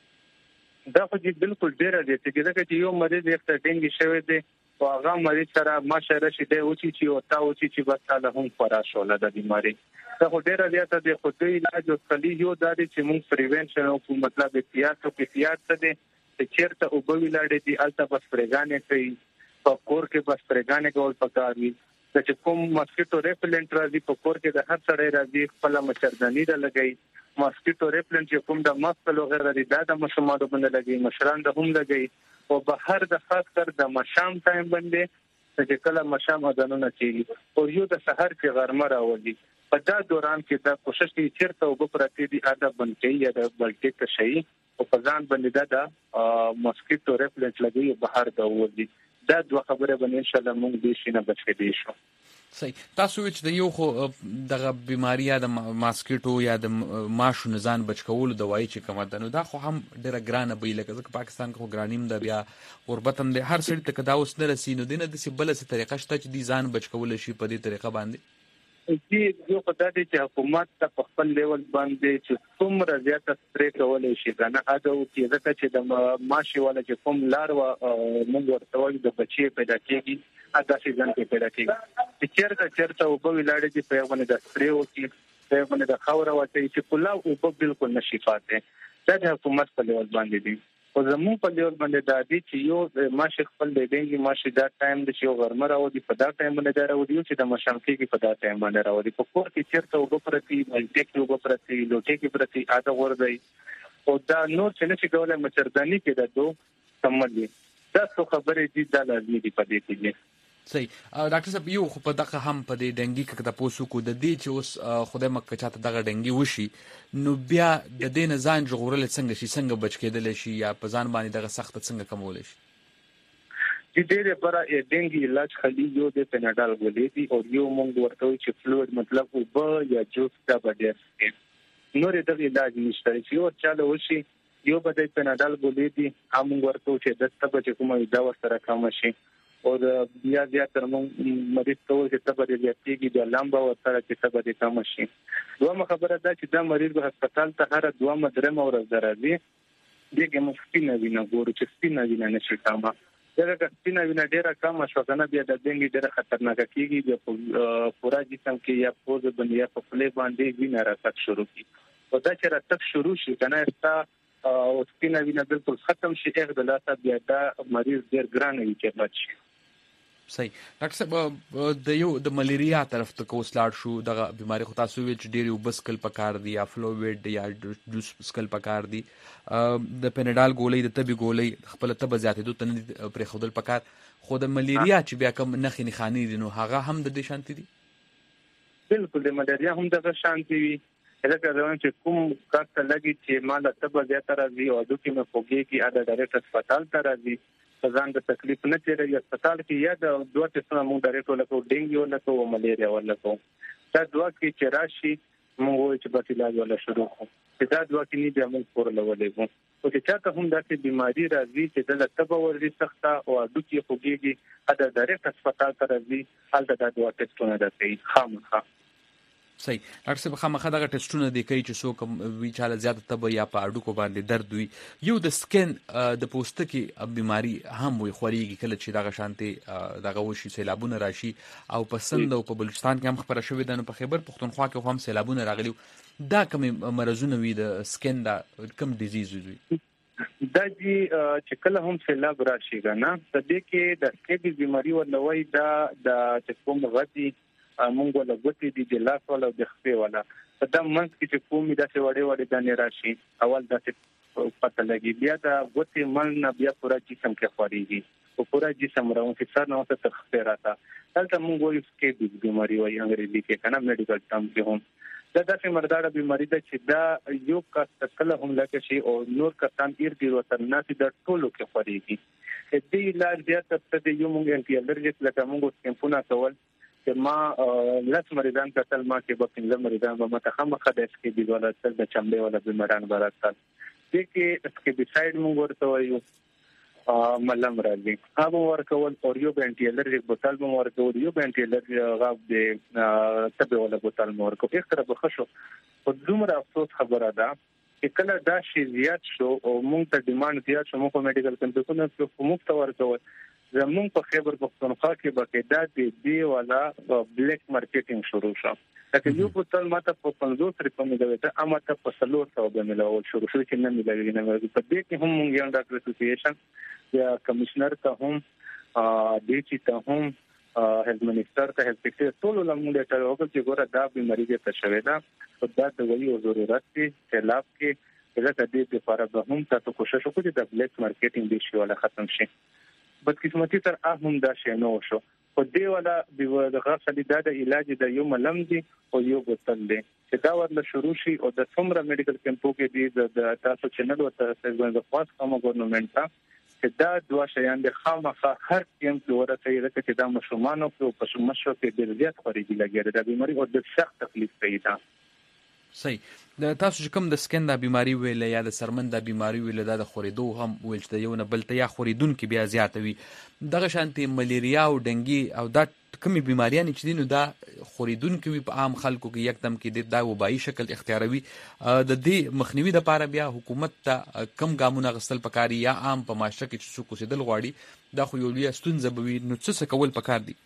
دا خو چې بالکل ډېره زیاتېږي ځکه چې یو مریض یې ته ډینګي شوی دی او هغه مریض سره ماشه راشي دی وچیچي او تا وچیچي بس تاله هم خورا شوله د بیماري دا خو ډېره زیاته دی. خو دوی علاج ورکړي یو دا دی چې موږ پریوینشن او مطلب احتیاط او احتیاط څه دی چې چېرته اوبه ولاړې دي هلته به سپرېګانې کوي په کور کې به سپرېګانې کول پکار وي. چې کوم ماسکیټو ریپلنټ راځي په کور کې د هر سړی راځي خپله مچرداني را لګوي. ماسکیټو ریپلنټ چې کوم د ماسک وغیره دي دا د ماشومانو باندې لګوي مشران د هم لګوي او بهر د خاص کر د مشام ټایم باندې چې کله مشام اذانونه کېږي او یو د سحر کې غرمه راولي په دا دوران کې دا کوشش کوي چیرته اوبه پرتې دي ادا بند کوي یا د بلټیک شي او په ځان باندې دا د ماسکیټو ریپلنټ لګوي بهر د وځي. دا دوه خبره باندې ان شاء الله موږ دې شي نه بچ کېدی شو. صحیح. تاسو چې د یو خو دغه بیماری یا د ماسکیټو یا د ماشو نزان بچ کولو دوايي چې کومه ده نو دا خو هم ډېره ګرانه وي لکه ځکه پاکستان کې خو ګرانیم ده بیا غربت هم دی هر سړي ته که دا اوس نه رسي نو دې نه داسې بله څه طریقه شته چې دې ځان بچ کولی شي په دې طریقه باندې؟ چې یو په دې چې حکومت ته خپل لیول باندې چې څومره زیاته سترې کولای شي کنه اته او چې ځکه چې د ماشي ولا چې کوم لار و موږ ورته وایو د بچي پیدا کیږي اته سیزن کې پیدا کیږي چې چیرته چیرته او په ولاړ کې په باندې د سترې او چې په باندې د خاور واته چې کله او په بالکل نشي فاته دا د حکومت په لیول باندې دي او زموږ په لیول باندې دا دي چې یو ماشي خپل دی دی ماشي دا ټایم د یو غرمه راوړي په دا ټایم باندې دا راوړي چې د مشامخي کې په دا ټایم باندې راوړي په کور کې چیرته وګ پرتی ملټي کې وګ پرتی لوټي کې پرتی اته ور دی او دا نور چې نشي کولای مچردانی کې د دو سمجي دا څه خبرې دي دا لازمي دي په دې کې صحیح ډاکټر صاحب یو خو په دغه هم په دې ډنګي کې د پوسو کو د دې چې اوس خدای مکه چاته دغه ډنګي وشي نو بیا د دې نه ځان جوړول څنګه شي څنګه بچ کېدل شي یا په ځان باندې دغه سخت څنګه کمول شي چې دې لپاره یې ډنګي علاج خلی یو د پناډال غولې دي او یو مونږ ورته چې فلوید مطلب وب یا جوس دا بدر نور دغه علاج نشته چې یو چاله وشي یو بده پناډال غولې دي هم ورته چې د ستبه چې کومه دا ورسره کم شي او بیا بیا تر موږ مریض ته چې تبه دې کېږي د لامبا او سره چې تبه دې کم شي دوه خبره ده چې دا مریض په هسپتال ته هر دوه مدرم او راځي دغه مفصله وینا ګورو چې سپینه وینا نشي کامه دغه سپینه وینا ډیره کم شو کنه بیا د ډنګي ډیره خطرناک کیږي د پورا جسم کې یا پوز باندې یا په فلې باندې وینا راځي شروع کی او دا چې راځي شروع شي کنه استا او سپینه وینا بالکل ختم شي هغه د لاسه بیا دا مریض ډیر ګران وي چې بچي صحیح ډاکټر صاحب د یو د ملیریا طرف ته کوس لاړ شو دغه بیماری خو تاسو وی چې ډیر وبسکل پکار دی یا فلوویډ یا جوس بسکل پکار دی د پنډال ګولې د تبي ګولې خپل تب زیاتې دوه تن پر خودل پکار خو د ملیریا چې بیا کوم نخې نخانی دي نو هغه هم د دې شانتي دي بالکل د ملیریا هم د شانتي وي لکه دا چې کوم کارت لګي چې مال تب زیاتره راځي او د کومه فوګي کې اډه ډایرکټ هسپتال ته راځي ځان د تکلیف نه چیرې هسپتال کې یا د دوه ټیسټونه موږ ډایرکټ ولکو ډینګي ولکو او ملیریا ولکو دا دوه کې چې راشي موږ وایو چې بس علاج ولا شروع کړو دا دوه کې نه بیا موږ پور لولې وو او چې چاته هم داسې بیماری راځي چې د تبه ورې سخته او د کې خوږيږي اډه ډایرکټ هسپتال ته راځي هلته دا دوه ټیسټونه راځي خامخا صحیح ډاکټر صاحب خامخا دغه ټیسټونه دی کوي چې څوک وی چاله زیات تبه یا په اډو کو باندې درد وي یو د سکن د پوستکي بیماری هم وي خوريږي کله چې دغه شانتي دغه وشي سیلابونه راشي او په سند او په بلوچستان کې هم خبره شوې ده نو په خیبر پختونخوا کې هم سیلابونه راغلي دا کوم مرزونه وي د سکن دا کوم ډیزیز وي دا چې کله هم سیلاب راشي کنه د دې کې د سکن بیماری ولوي دا د کوم غدي مونږ ولا غوتی دي د لاس ولا د خپې ولا په دا منځ کې چې کومې داسې وړې وړې دانې راشي اول داسې پته لګي بیا دا غوتی مل نه بیا پورا جسم کې خوريږي او پورا جسم راوځي سر نه ته خپې راته دلته مونږ وایو چې د بیماری وایي انګریزي کې کنه میډیکل ټرم کې هم دا داسې مرداړه بیماری ده چې دا یو کس کله هم لکه شي او نور کسان ایر دی وتر نه د ټولو کې خوريږي دې علاج بیا ته د یو مونږ انټي الرجیک لکه مونږ سکمپونه کول ما لاس مریضان کتل ما کې به څنګه مریضان به متخمه خدای کې دی ولا تل د چمړې ولا بیماران براتل دې کې اسکه بساید مونږ ورته وایو ملم راځي هغه ورکول او یو بنټي الرجیک بوتل مو ورکول یو بنټي الرجیک غاب دې تبه ولا بوتل مو ورکول په اختر به خشو په دومره افسوس خبره ده چې کله دا شی زیات شو او مونږ ته ډیماند زیات شو مو په میډیکل کمپنیونو کې په مفت ورکول زمون په خیبر پختونخوا کې باقاعده د دی ولا بلیک مارکیټینګ شروع شو لکه یو بوتل ماته په پنځوس روپیو ملوي ته اما ته په څلور سوه به ملول شروع شو چې نه ملوي نه په دې کې هم مونږ یو ډاکټر اسوسییشن یا کمشنر ته هم د چي ته هم هیلث منسٹر ته هیلث سیکټر ټول لمونډه ته وګورئ چې ګوره دا بیماری ته شوې ده او دا د ویو ضرورت دی چې لاف کې زه د دې لپاره به هم تاسو کوشش وکړئ د بلیک مارکیټینګ د شی ولا ختم شي بدقسمتي تر اهم دا شی نه وشو خو دی ولا د غاښلي دا د علاج د یو ملم دی او یو بوتل دی چې دا ورله شروع شي او د څومره میډیکل کیمپو کې دی د تاسو چینل او تاسو د خاص کوم ګورنمنت ته چې دا دوا شیان د خامخا هر ټیم په ورته یې راځي چې دا مشومان او په مشو کې د زیات خوريږي لګیږي د بیماری او د سخت تکلیف پیدا صحیح. د تاسو چې کوم د سکن د بیماری ویل یا د سرمن د بیماری ویل دا د خورېدو هم ویل چې یو نه بل ته یا خورېدونکي بیا زیاته وي دغه شانتي ملیریا او ډنګي او دا کومې بیماریانې چې دي نو دا خورېدونکي وي په عام خلکو کې یکدم کې دا وبایي شکل اختیاروي د دې مخنیوي دپاره بیا حکومت ته کم ګامونه اخیستل پکار یا عام په معاشره کې چې څوک اوسېدل غواړي دا خو یو لویه ستونزه به وي نو څه څه کول پکار دي؟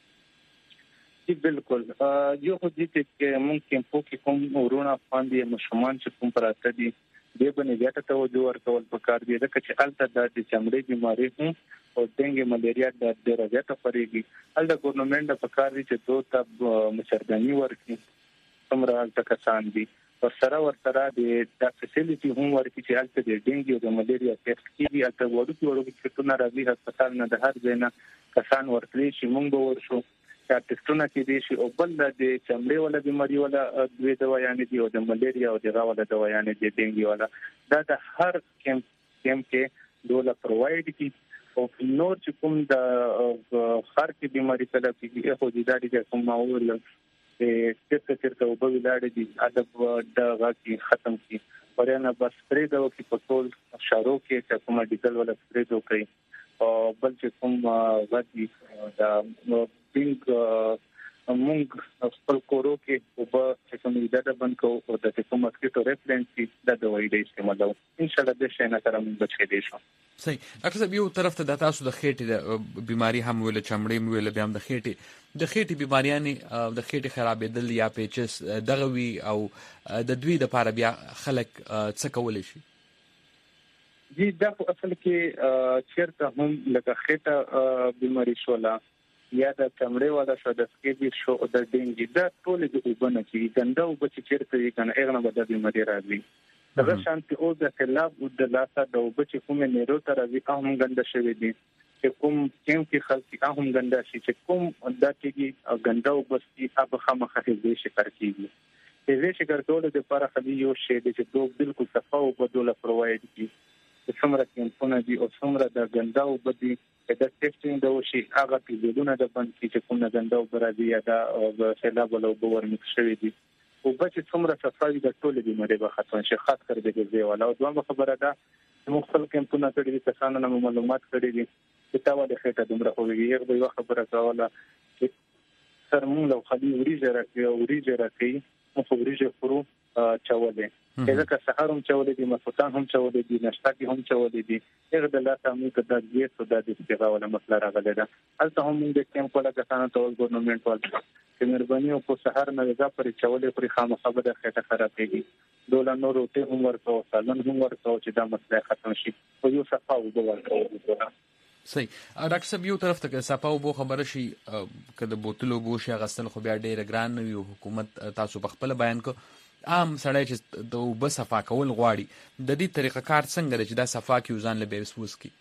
جی بالکل یو خو دې چې ممکن په کې کوم ورونه باندې مشمول چې کوم پراته دي دې باندې زیاته توجه ورکول پکار دي ځکه چې الته د چمړې بیماری هم او ډنګ ملیریا د ډېر زیاته پرېږي الته ګورنمنت په کار دي چې دوه ته مشرګنی ورکړي څومره الته کسان دي او سره ورسره د فیسیلیټي هم ورکړي چې الته د ډنګ او د ملیریا ټیسټ کیږي الته وړو کې وړو کې څونه راځي هسپتال نه د هر ځای نه کسان ورکړي چې موږ به ورشو چې ټیسټونه کې دي شي او بل د چمړې ولا بیماری ولا دوی دوايانې دي او د ملیریا او د غوا ولا دوايانې دي ډنګي ولا دا د هر کیمپ کیمپ کې دوله پرووايډ کی او نور چې کوم د هر کی بیماری سره کې هو دي دا دي کوم ماول چې څه څه او په ولاړ دي ادب د غاکي ختم کی ورنه بس پرې دا کې په ټول شارو کې چې کوم ډیټیل ولا پرې دوه کوي او بل چې کوم غاکي دا بینګ مونږ خپل کورو کې او په څه میده بند کوو او د کوم ماسکیټو ریپلنسي د دوی د استعمالو ان شاء الله د شینه سره موږ بچی دي شو. صحیح. ډاکټر صاحب یو طرف ته د تاسو د خېټې د بیماری هم ویل چمړې ویل بیا هم د خېټې د خېټې بیماریانې د خېټې خرابېدل یا پیچس دغه وی او د دوی د لپاره بیا خلک څه کولی شي؟ جی دا په اصل کې چیرته هم لکه خېټه بیماری شولا یا د چمړې والا شو د سکیبي شو د ډنګي دا ټول د وبنه چې ګنده او بچ چیرته یې کنه اغنه بد بیماری راځي دا شانتي او د خلاف د لاسه د وبچ کوم نیرو تر راځي هم ګنده شوی دي چې کوم کیم کې خلک هم ګنده شي چې کوم د کېږي ګنده او بس چې اب خامخه دې شکر کیږي دې شکر کول د لپاره خلی یو شی د چې دوه بالکل صفه او بدوله پرووايډ کی چې څومره کیمپونه دي او څومره د ګنده او بدی د ټیسټینګ د وشي هغه پیډونه د بند کی چې کوم ګنده او برازي یا د سیلاب له اوبور مکس شوی دي او بچ څومره صفائی د ټولې بیماری به ختم شي خاص کر د ګزې ولا او دوه خبره ده مختلف کیمپونه کړي دي کسانو نه معلومات کړي دي چې تا ولې خېټه دومره خوږي یو به خبره کوله چې سرمون لو خالي وريجه راکې او وريجه راکې مو خو وريجه خورو چولې ځکه سحر هم چولې دي مسوتان هم چولې دي نشتا کې هم چولې دي هغه د لاسه موږ د دې څه د استغفار ولا مسله راغله ده البته هم د کیمپ ولا کسانو ته ګورنمنت ول چې مهرباني او په سحر نه ځا پر چولې پر خامخا به خېټه خرابېږي دوله نور ته هم ورکو سالن هم ورکو چې دا مسله ختم شي او یو صفه او ورکو صحیح. ډاکټر صاحب یو طرف ته صفه او خبره شي کله بوتلو بو شي غسل خو بیا ډېر ګران نه وي حکومت تاسو په خپل بیان کو عام سړی چې د اوبه صفا کول غواړي د دې طریقه کار څنګه دی چې دا صفا کې ځان له به وسوس کی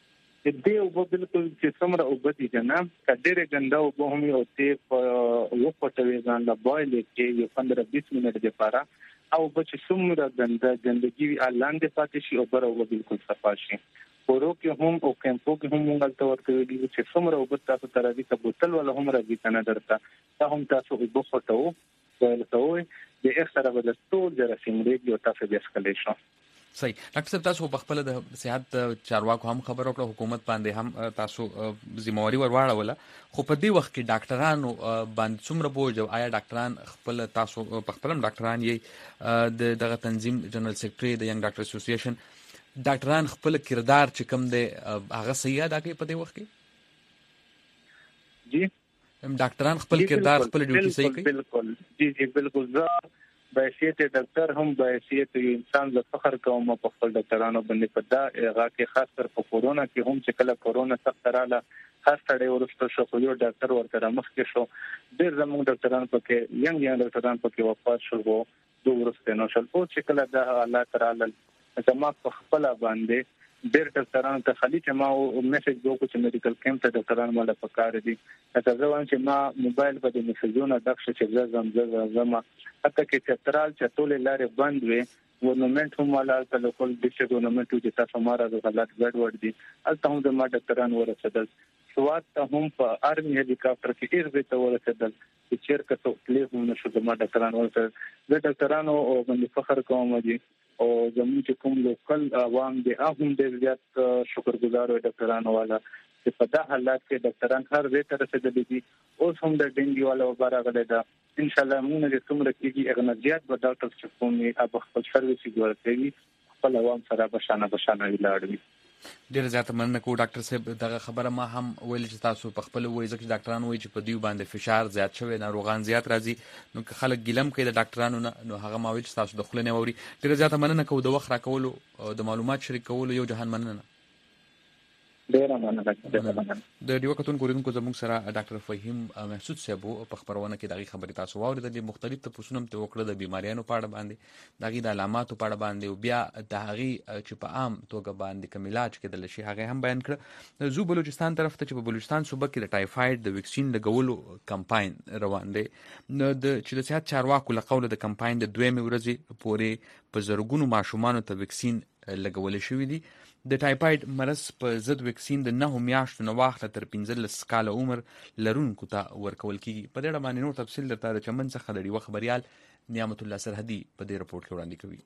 دې اوبه بالکل چې څومره اوبه دي نه کډېره ګنده اوبه هم یو ته په یو پټوي ځان لا بویل کې یو پندرہ بیس منټ لپاره او به چې څومره ګنده ګندګي الاندې پاتې شي او بر اوبه بالکل صفا شي ورو کې هم او کیمپو کې هم موږ ته ورته ویلي چې څومره اوبه تاسو ته راځي که بوتل ولا هم راځي کنه درته دا هم تاسو اوبه پټو ولته د اختر بدل ټول جراثیم لري او تاسو د اسکلیشن. صحیح. ډاکټر صاحب تاسو په خپل د صحت چارواکو هم خبر ورکړه حکومت باندې هم تاسو ذمہواری ورواړوله خو په دې وخت کې ډاکټرانو باندې څومره بوج او آیا ډاکټران خپل تاسو په خپل ډاکټران یې د دغه تنظیم جنرال سیکریټري د ینګ ډاکټر اسوسییشن ډاکټران خپل کردار چې کوم دی هغه صحیح ادا کوي په دې وخت کې؟ جی ډاکټران خپل کردار خپل ډیوټي صحیح کوي؟ بالکل جی جی بالکل زه بحیثیت ډاکټر هم بحیثیت انسان له فخر کوم په خپل ډاکټرانو باندې په دا هغه کې خاص کر په کورونا کې هم چې کله کورونا سخت رااله خاص تړي ورسته شو خو یو ډاکټر ورته مخ کې شو ډېر زموږ ډاکټران پکې ینګ ینګ ډاکټران پکې وفات شول وو دوه ورسته نو شل او چې کله دا الله تعالی زما په خپل باندې ډېر ډاکټرانو ته خالي چې ما میسج وکړ چې میډیکل کیمپ ته ډاکټران مال پکار دي دا ځوان چې ما موبایل په دې میسجونه دښه چې زم زم زم حتی کې چترال چټولې لارې بند وي ګورنمنت هم ولا ته لوکل ډیسټریکټ ګورنمنت چې تاسو مارا د غلط ګډ وډ دي الته هم د ما ډاکټران ورسېدل سواد ته هم په آرمي هلیکاپټر کې ډیر به ته ورسېدل چې چیرته ته پلیس هم نشو د ما ډاکټرانو ورته د ډاکټرانو باندې فخر کوم دي او زموږ چې کوم لوکل عوام دي هغه ډیر زیات شکرګزار وي ډاکټرانو والا چې په دا حالات کې ډاکټران هر ځای ته رسیدلي دي اوس هم د ډینګي والا وبا راغلی ده ان شاء الله موږ نه څومره کېږي هغه زیات به ډاکټر چې کومي اب خپل سرویس جوړ کوي خپل عوام سره بشانه بشانه ولاړوي. ډیر زیات مننه کو ډاکټر صاحب دغه خبره ما هم ویل چې تاسو په خپل وایي ځکه ډاکټران وایي چې په دیو باندې فشار زیات شوی ناروغان زیات راځي نو که خلک ګلم کوي د ډاکټرانو نه نو هغه ما ویل چې تاسو د خپل نه ووري. ډیر زیات مننه کو د وخت راکولو او د معلومات شریک کولو یو جهان مننه. ډیر مننه د دیو کتون کوریدونکو زموږ سره ډاکټر فهیم محسود صاحب په خبرونه کې دغه خبرې تاسو واوریدلې مختلف تاسو ته وکړه د بیماریانو په اړه باندې دغه د علاماتو په اړه باندې او بیا د هغه چې په عام توګه باندې کوم علاج کېدل شي هغه هم بیان کړ. زو بلوچستان طرف ته چې په بلوچستان صوبه کې د ټایفاید د ویکسین لګولو کمپاین روان دی نو د چې د صحت چارواکو له قوله د کمپاین د دویمې ورځې پورې په زرګونو ماشومان ته ویکسین لګول شوی دی. د ټایفاید مرض په ضد ویکسین د نه میاشتو نه واخله تر پنځلس کاله عمر لرونکو ته ورکول کیږي. په دې اړه باندې نور تفصیل درته د چمن څخه د ډیوه خبريال نعمت الله سرحدي په دې رپورت کې وړاندې کوي.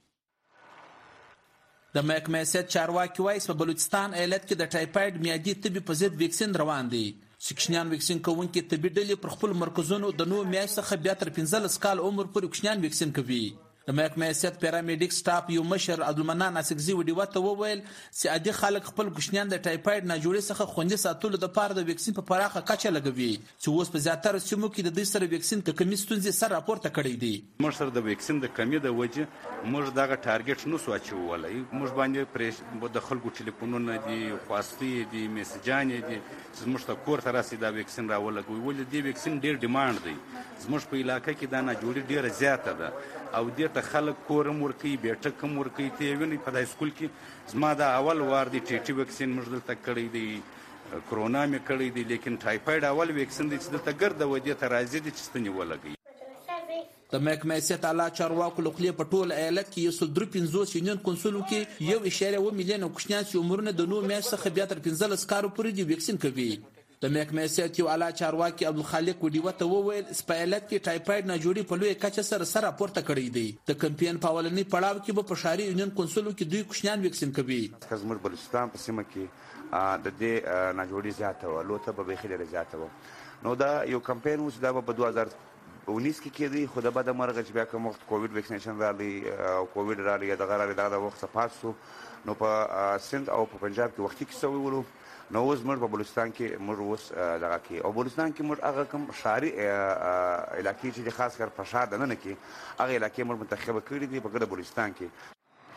د محکمه صحت چارواکي وایي په بلوچستان ایالت کې د ټایفاید میادي طبي په ضد ویکسین روان دی. سکشنیان ویکسین کوونکي طبي ډلې پر خپل مرکزونو د نو میاشت څخه بیا تر پنځلس کال عمر پورې کوچنیان ویکسین کوي. د محکمه صحت پیرامیډیک سټاف یو مشر عبدالمنان اسکزي وډیو ته وویل چې عادي خلک خپل کوچنیان د ټایفاید نه جوړې څخه خوندي ساتلو لپاره د ویکسین په پراخه کچه لګوي چې اوس په زیاتره سیمو کې د دې سره ویکسین د کمی ستونزې سره راپورته کړی دی. موږ سره د ویکسین د کمی د وجه موږ دغه ټارګټ نو سوچولای موږ باندې پرې د خلکو ټلیفونونه دي خواستي دي میسجانې دي چې موږ ته کور ته راسي دا ویکسین راولګوي ولې دی ویکسین ډیر ډیماند دی زموږ په علاقې کې دا نه جوړي ډیره زیاته ده او دې ته خلک کورم ورکي بیٹه کم ورکي ته ویني په دای سکول کې زما دا اول وار دی ټي ټي ویکسین موږ دلته کړی دی کرونا مې کړی دی لیکن ټایفاید اول ویکسین دی چې دلته ګرځه ودی ته راځي دي چې ستنی ولګي. د محکمه صحت اعلی چارواکو له خوا په ټول ایالت کې یو سل درې پنځوس یونین کنسولو کې یو اشاره و میلیون کوچنیان چې عمرونه د نو میاشت څخه بیا تر پنځلس کالو پورې دی ویکسین کوي. د محکمه صحت یو اعلی چارواکي عبدالخالق وډیو ته وویل په ایالت کې ټایفاید نه جوړي په لوی کچه سره سره راپورته کړی دی. د کمپاین په اولنی پړاو کې به په شاري یونین کنسولو کې دوی کوچنیان ویکسین کوي. زموږ بلوچستان په سیمه کې د دې نه جوړي زیاته و لوته به به خلک زیاته و نو دا یو کمپاین اوس دا په دوه هزار ونیس کې کېدی خو د بعد مرغ چې بیا کوم وخت کووډ ویکسینیشن رالی او کووډ رالی د غره د وخت صفاسو نو په سند او په پنجاب کې وختي کې سوي ورو نو اوس موږ په بلوچستان کې موږ اوس دغه کې او بلوچستان کې موږ هغه کوم شاري علاقې چې خاص کر په شار دنه کې هغه علاقې موږ منتخب کړې دي په ګډه بلوچستان کې.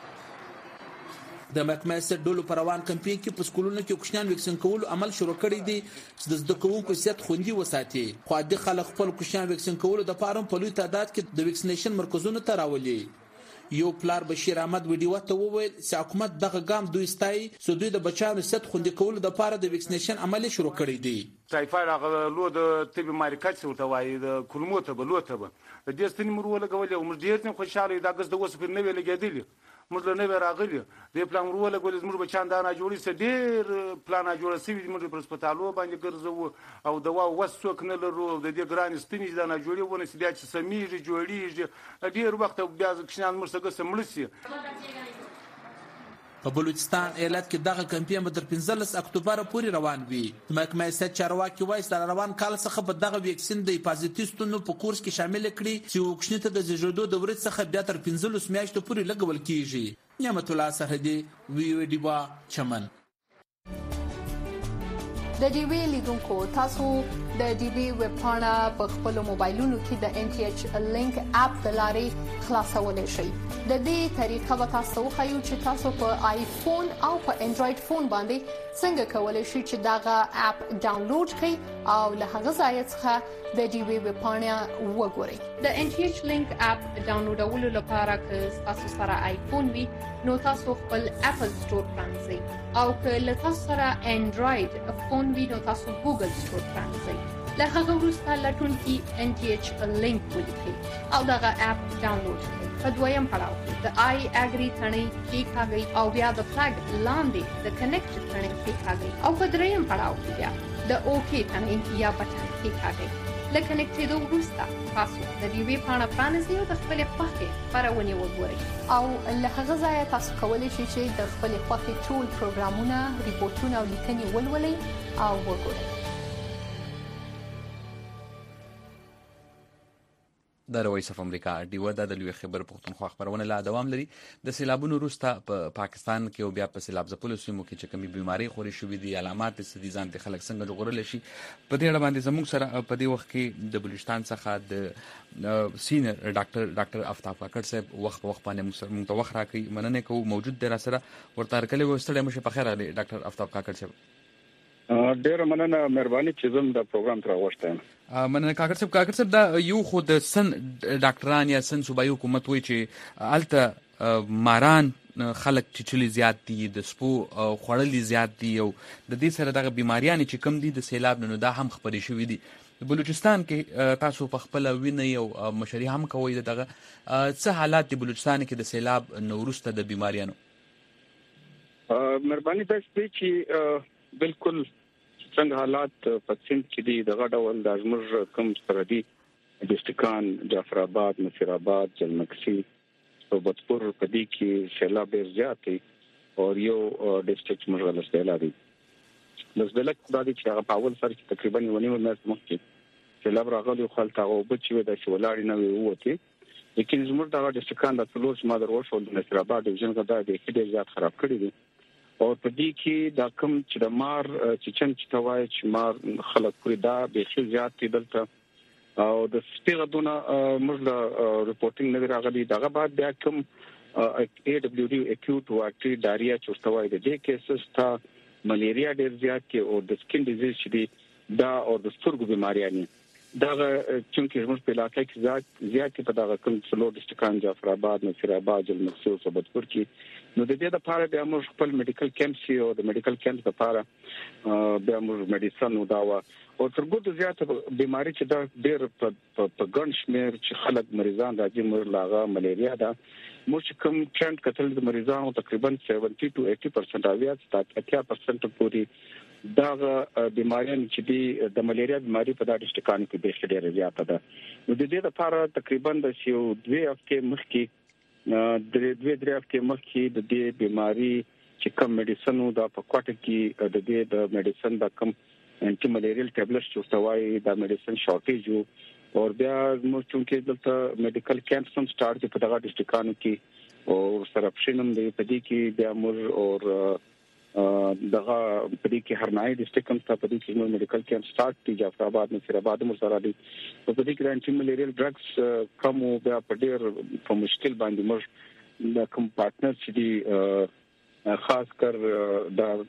د محکمه صحت ډولو پروان کمپاین کې په سکولونو کې کوچنیان ویکسین کولو عمل شروع کړی دی چې د زده کوونکو صحت خوندي وساتي. خو عادي خلک خپل کوچنیان ویکسین کولو د پاره په لوی تعداد کې د ویکسینیشن مرکزونو ته راولي. یو پلار بشیر احمد وډیو ته وویل چې حکومت دغه ګام دوی ستای سو دوی د بچانو صحت خوندي کولو د پاره د ویکسینیشن عمل شروع کړی دی. ټایفاید هغه لو د طبي مارکات څه ورته وایي د کلمو ته به لو ته به د دې ستنې مر ولګولې او موږ ډېر خوشاله دا غز د وسو پر نه ویل کېدلی موږ نه راغلی د پلان ور ولګولې موږ بچان دا نه جوړي څه ډېر پلان جوړ سوي موږ پر هسپتالو باندې ګرځو او دوا وسوک نه لرو د دې ګران ستنې دا نه جوړي ونه سي دا چې سميږي جوړيږي ډېر وخت بیا ځکشنان موږ څنګه سمړسي. په بلوچستان ایالت کې دغه کمپاین به تر پنځلس اکتوبر پورې روان وي. محکمه صحت چارواکي وایي چې روان کال څخه به دغه ویکسین د حفاظتیستونو په کورس کې شامل کړي چې وکښنې ته د زیږیدو د ورځې څخه بیا تر پنځلس میاشتو پورې لګول کیږي. نعمت الله سرحدي وی وی ډیوا چمن. د ډي وی لیدونکو تاسو د ډي وی ویب پاڼه په خپل موبایلونو کې د ان ټي ایچ لینک اپ د لارې خلاصولای شئ. د دې طریقه به تاسو خو چې تاسو په آیفون او په انډراید فون باندې څنګه کولای شئ چې داغه اپ ډاونلوډ کړئ او له هغه ځای څخه د ډي وی ویب پاڼه وګورئ. د ان ټي ایچ لینک اپ ډاونلوډولو لپاره که تاسو سره آیفون وي نو تاسو خپل اپل سٹور پرانځئ او که له تاسو سره انډراید فون وي نو تاسو ګوګل سٹور پرانځئ. له هغه وروسته لټون کې ان ټي ایچ لینک ولیکئ او دغه اپ ډاونلوډ کړئ. په دویم پړاو کې د آی اګری تڼۍ کېکاږئ او بیا د فلګ لاندې د کنیکټ تڼۍ کېکاږئ او په دریم پړاو کې بیا د اوکې تڼۍ یا بټن کېکاږئ. له کنیکټ کېدو وروسته تاسو د ډیوي پاڼه پرانیزئ او د خپلې خوښې خپرونې وګورئ او له هغه ځایه تاسو کولی شئ چې د خپلې خوښې ټول پروګرامونه، ریپورټونه او لیکنې ولولئ او وګورئ. د وایس اف امریکا ډیوه د لوی خبر پښتونخوا خبرونه لا دوام لري. د سیلابونو وروسته په پاکستان کې او بیا په سیلاب ځپلو سیمو کې چې کمی بیماری خوري شوې دي، علامات د ځان ته خلک څنګه جوړول شي، په دې اړه باندې زموږ سره په دې وخت کې د بلوچستان څخه د سینیئر ډاکټر ډاکټر افتاب کاکړ صاحب وخت وخت باندې موږ ته وخت راکړي. مننه کوو موجود دی را سره ورته کله وستړی مشه په خیر علي ډاکټر افتاب کاکړ صاحب. ډیر مننه، مهرباني چې زم د پروګرام تر واغشتم. مننه کاکړ صاحب. کاکړ صاحب دا یو خو د سن ډاکټران یا سن صوبایي حکومت وایي چې الته ماران خلک چې چلی زیات دي، د سپو خوړلي زیات دي او د دې سره دغه بیماریان چې کم دي د سیلاب نو دا هم خبرې شوې دي. بلوچستان کې تاسو په خپل وینئ او مشري هم کوي دغه څه حالات د بلوچستان کې د سیلاب نو وروسته د بیماریانو؟ مهرباني دا چې بالکل څنګه حالات په سند کې دي دغه ډول د ازمر کم سره دي، دستکان، جعفر آباد، نصیر آباد، جلمکسی، صوبتپور په دې کې سیلاب ډیر زیات دي او یو ډیسټریکټ مرغلس دی لري. لږ دا دي چې هغه په اول سر کې تقریبا یو نیمه میاشت مخکې سیلاب راغلی خو هلته هغه اوبه چې وې د شولاړې نه وې ووتې، لیکن زموږ دغه ډیسټریکټان د څلور سیمه در وشول د نصیر آباد ډیویژن غدا د ډېر زیات خراب کړی دي او په دې کې دا کوم چې د مار چې چن چې توای چې مار خلک پرې دا به زیات دي دلته او د سپیغه دونه موږ له ریپورتینګ نه راغلي. دغه بعد بیا کوم ای دبليو ډي اکیوټ واټري ډایریا چې توای د دې کیسز ته ملیریا ډیر زیات کې او د سکین ډیزیز چې دی دا او د سترګو بیماریانه دغه چې موږ په علاقې کې زیات زیات په دغه کوم څلور ډیسټریکټان جعفر آباد، نصیر آباد، جلمکسی او صوبتپور کې نو د دې لپاره بیا موږ خپل میډیکل کیمپ سی او د میډیکل کیمپ لپاره بیا موږ میډیسن او داوا او ترګو زیات بیماری چې دا ډېر په ګڼ شمېر چې خلک مریضان راځي موږ لاغه ملیریا دا موږ کوم ټرند کتل د مریضانو تقریبا سبعين to eighty percent اویا ستاسو percent پوري دا بیماریان چې دی د ملیریا بیماری په دغه ډیسټریکټان کې به ډېر زیات ده. نو د دې لپاره تقریبا د یو دوه هفته مخکې د دوه درې هفته مخکې د دې بیماری چې کوم میډیسن دا په کوټه کې د دې د میډیسن د کوم انټي ملیریال ټابلیټس چې توای دا میډیسن شارټیج او بیا موږ چې دلته میډیکل کیمپ سم سٹارټ په دغه ډیسټریکټانو کې او سرپشنم دی په دې کې بیا موږ او دغه په دې کې هرنای ډیسټریکټ هم په دې کې موږ میډیکل کیمپ سٹارټ دی جعفر آباد، نصیر آباد مو سره دی په دې کې د انټي ملیریال ډرګز کوم بیا په ډېر په مشکل باندې موږ د کوم پارټنر چې دی خاص کر د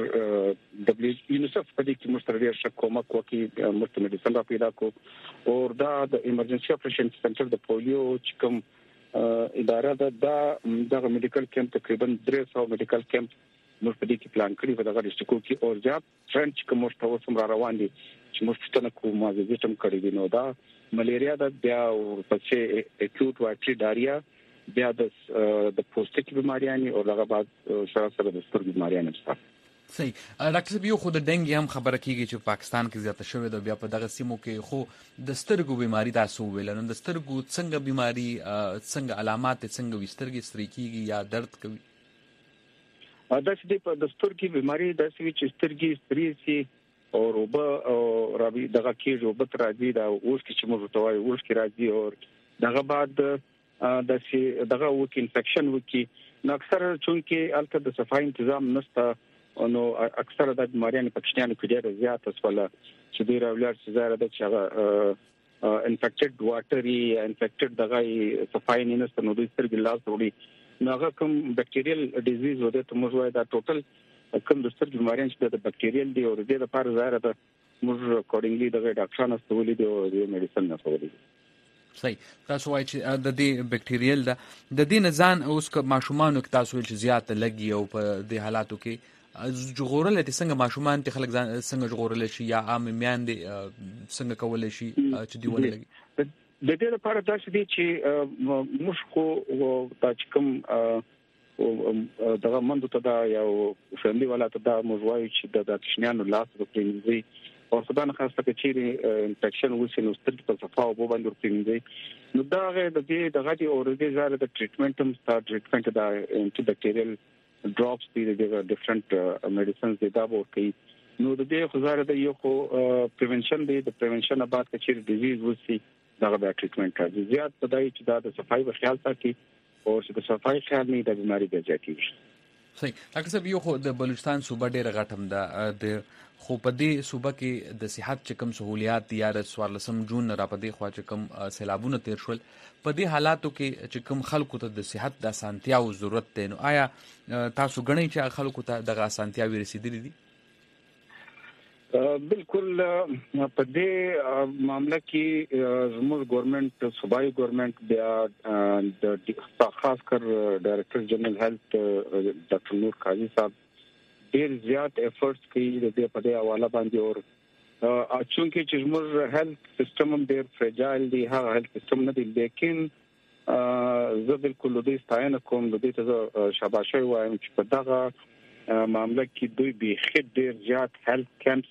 دبليو یونیسف په دې کې موږ سره ډېر شک کومه کوکي موږ میډیسن را پیدا کو او دا د ایمرجنسي اپریشن سنټر د پولیو چې کوم اداره ده دا د میډیکل کیمپ تقریبا three hundred میډیکل کیمپ موږ په دې کې پلان کړی په دغه ډیسټریکټ کې او زیات ټرند چې کوم څه وسم را روان دي چې موږ څنګه کوو ما دې تم کړی دي نو دا ملیریا د بیا او پښې اکیوټ واټري ډایریا بیا د د پوستکي بیماریانه او دغه بعد سره سره د سترګو بیماریانه څخه صحیح. ډاکټر صاحب یو خو د ډنګ هم خبره کیږي چې پاکستان کې زیاته شوې ده، بیا په دغه سیمو کې خو د سترګو بیماری تاسو ویل نو د سترګو څنګه بیماری څنګه علامات څنګه وسترګي ستړي کیږي یا درد کوي؟ دا چې په دستورګي بیماری د سوي چې سترګي ستړي سي او روبه او رابي دغه کې روبه راځي دا اوس کې چې موږ توای اوس کې راځي او دغه بعد د سي دغه وک انفیکشن وکي نو اکثر چونکه الته د صفای تنظیم نشته نو اکثر د بیماریانو پکشنانو کې ډېر زیات اسوله چې ډېر اولاد چې زاره د چې انفیکټډ واټري انفیکټډ دغه صفای نه نشته نو د سترګې لاس وړي نو هغه کوم بکټیریل ډیزیز و دې ته موږ وایو دا ټوټل کوم د سترګې بیماریان چې د بکټیریل دی او د دې لپاره ظاهر ده موږ اکورډینګلی دغه ډاکټرانو استولې دی او د میډیسن نه استولې دي. صحیح. تاسو وایئ چې د دې بکټیریل ده د دې نه ځان اوس که ماشومان کې تاسو ویل چې زیات لګي او په دې حالاتو کې جوړول دي څنګه ماشومان ته خلک ځان څنګه جوړول شي یا عام میان دي څنګه کول شي چې دی ولګي؟ د دې لپاره دا چې چې موږ خو دا چې کوم دغه مندو ته دا یو فیملی والا ته دا موږ وایو چې د تشنیانو لاس د پرینځي او خدای نه خاصه کې چې انفیکشن وسی نو ستل په صفه او باندې ورپرینځي نو دا غي د دې دغه دی اورېدي زاره د ټریټمنټ هم ستار ټریټمنټ دا انټي بکټیریل ډراپس دي د ډیفرنٹ میډیسنز دي دا ورکي نو د دې خزاره د یو خو پریونشن دی د پریونشن نه بعد چې ډیزیز وسی دغه د ټریټمنټ راځي زیات پدای چې دا د صفای په خیال ساتي او چې د صفای خیال نه د بیماری د زیاتېږي. صحیح. ډاکټر صاحب یو خو د بلوچستان صوبه ډیره غټم ده د خو په دې صوبه کې د صحت چې کوم سہولیات یا د څوارلسم جون را په دې خوا چې کوم سیلابونه تیر شول په دې حالاتو کې چې کوم خلکو ته د صحت د اسانتیاو ضرورت دی نو آیا تاسو غنئ چې خلکو ته د اسانتیاوي رسیدلې دي؟ بالکل په دې معاملې کې زموږ ګورنمنت صوبایي ګورنمنت بیا د خاص کر ډایریکټر جنرال هیلث ډاکټر نور قاضي صاحب ډیر زیات افورټس کوي د دې په دې حواله باندې او چونکه چې زموږ هیلث سیستم هم ډیر فریجایل دی هغه هیلث سیستم نه دی لیکن زه بالکل د دې ستاینه کوم د دې ته شاباشي وایم چې په دغه معاملې کې دوی به خې ډیر زیات هیلث کیمپس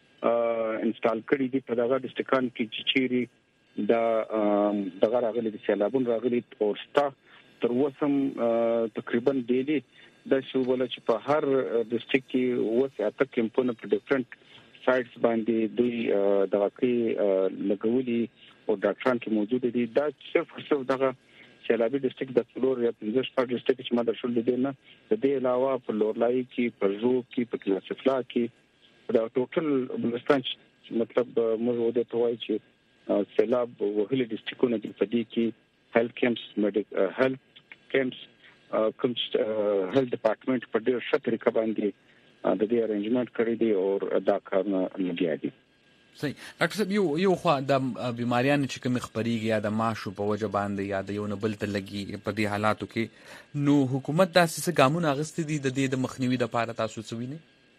انسټال کړی دي په دغه ډیسټریکټ کې چې چیرې دا دغه راغلي د سیلابون راغلي او ستا تر وسم تقریبا ډیلي د شوبله چې په هر ډیسټریکټ کې وسه اته کیمپونه په ډیفرنٹ سایټس باندې دوی دغه کې لګولي او ډاکټران کې موجود دي دا صرف صرف دغه سیلابي ډیسټریکټ د څلور یا پنځه شپږ ډیسټریکټ چې ما درشل دي نه د دې علاوه په لورلای کې په ژوب کې په کلاسفلا کې دا ټوټل بلوچستان مطلب موږ ودا ته وایي چې سیلاب وهلي ډیسټریکټونه د پدې کې هیلث کیمپس میډیک هیلث کیمپس کوم هیلث ډپارټمنټ په ډېر ښه طریقه باندې د دې ارینجمنت کړی دی او دا کارونه لګیا دي. صحیح. ډاکټر صاحب یو یو خو د بیماریان چې کوم خبريږي یا د ماشو په وجه باندې یا د یو نه بل ته لګي په دې حالاتو کې نو حکومت داسې ګامونه اغستې دي د دې د مخنیوي لپاره تاسو څه وینئ؟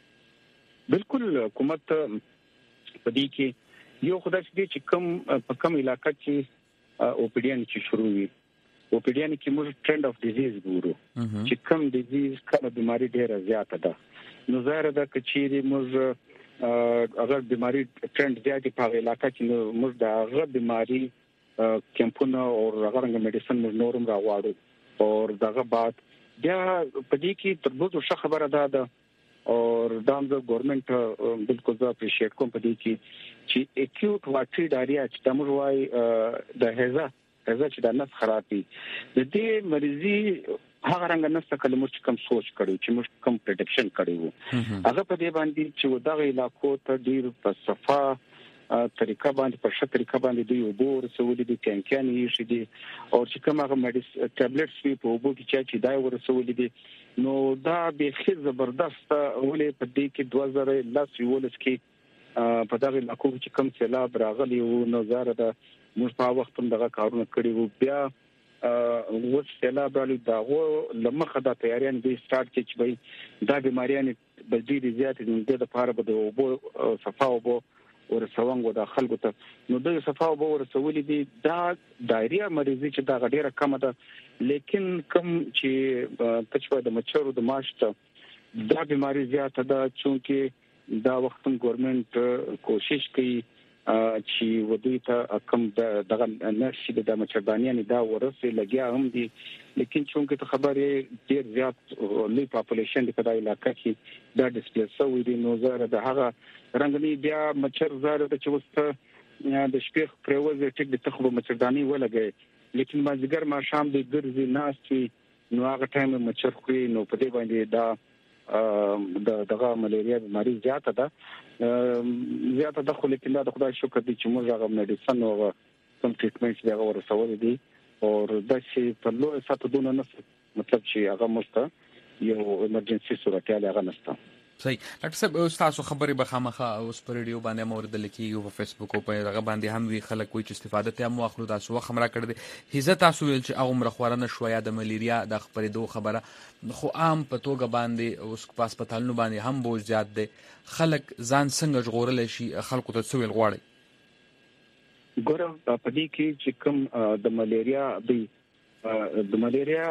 بالکل حکومت په دې کې یو خدای چې کوم په کوم علاقې کې اوپیډیان چې شروع وي اوپیډیان کې موږ ټرند اف ډیزیز ګورو چې کوم ډیزیز کومه بیماری ډیره زیاته ده نو ظاهر ده چې موږ اگر بیماری ټرند زیاتې په علاقې کې موږ د هغه بیماری کیمپونه او هغه رنګ میډیسن موږ نورم راوړو او دغه بعد بیا په دې کې تر څو ښه خبره ده اور دا د ګورنمنت بالکل زه اپریشیټ کوم په دې کې چې اکیوټ واټری ډایریا چې د موږ وای د هزا هزا چې د نس خرابي د دې مریضي هغه رنګ نس کلمو چې کوم سوچ کړو چې موږ کوم پریډکشن کړو هغه په دې باندې چې دغه علاقو ته ډیر په صفه طریقه باندې په ښه طریقه باندې دوی وبور سوودي دي کانکان یې شي دي او چې کوم هغه میډیس ټابلیټس وی په وبو کې چې دای ورسولي دي نو دا به خې زبردست ولې په دې کې دوه زره لاس یولس کې په دغه علاقو چې کوم سیلاب راغلی او نظر ده موږ په وخت هم دغه کارونه کړی وو بیا وڅ سیلاب راغلی دا و لمخه د تیاریان به سٹارټ کې چې دا بیماریان بلدی زیات دي د لپاره به د وبو صفا وبو ورسوانګو د خلکو ته نو د صفا وبو ورسولې دي دا دایریا مریضي چې دا غډیره کم ده لیکن کم چې تچو د مچرو د ماشته دا بیماری زیاته ده چونکه دا وخت ګورنمنت کوشش کوي چې ودوی ته کم دغه نشي د مچردانیان دا ورسې لګیا هم دي لیکن چونکه ته خبرې ډیر زیات لوی پاپولیشن د کډای علاقې کې دا ډیسپلیسو دي نو زره د هغه رنګنی بیا مچر زره چې وسته د شپې پروازه ټیک د تخبو مچردانی ولګي لیکن ما زګر ما شام د ګرځي ناشتي نو هغه ټایم مچر خو نو په دې باندې دا د دغه ملیریا بیماری زیاته ده زیاته ده خو لیکن دا د خدای شکر دی چې موږ هغه میډیسن او کوم ټریټمنټ دی هغه ورسول دي او د شي په لوی ساتو دونه نه مطلب چې هغه مسته یو ایمرجنسي صورتحال هغه نشته. صحیح. ډاکټر صاحب تاسو خبرې به خامخا اوس پر ریډیو باندې مورد لیکي او په فیسبوک او په هغه باندې هم وی خلک کوئی چې استفاده ته مو اخلو تاسو خبره کړې دي هیزه تاسو ویل چې هغه مرخوارنه شویا د ملیریا د خبرې دوه خبره خو عام په توګه باندې اوس په هسپتالونو باندې هم بوج زیات دي خلک ځان څنګه ژغورل شي خلکو ته څه ویل غواړي؟ ګوره په دې کې چې کوم د ملیریا د د ملیریا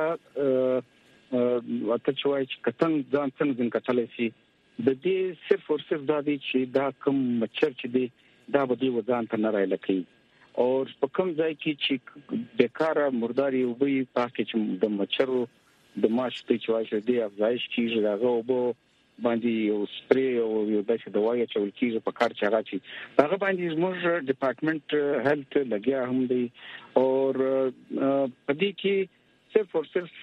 اته چوي چې کتن ځان څنګه کتلای شي د دې صرف او صرف دا دی چې دا کوم مچر چې دی دا به دی وزن ته نه راځي او په کوم ځای کې چې بیکاره مرداري او به پاکه چې د مچرو د ماشته چوي چې دی افزایش کیږي راغو وبو باندې یو سپری او یو داسې دوايي چې ولکیږي په کار چا راځي هغه باندې زموږ ډپارټمنټ هیلث لګیا هم دی او په دې کې صرف او صرف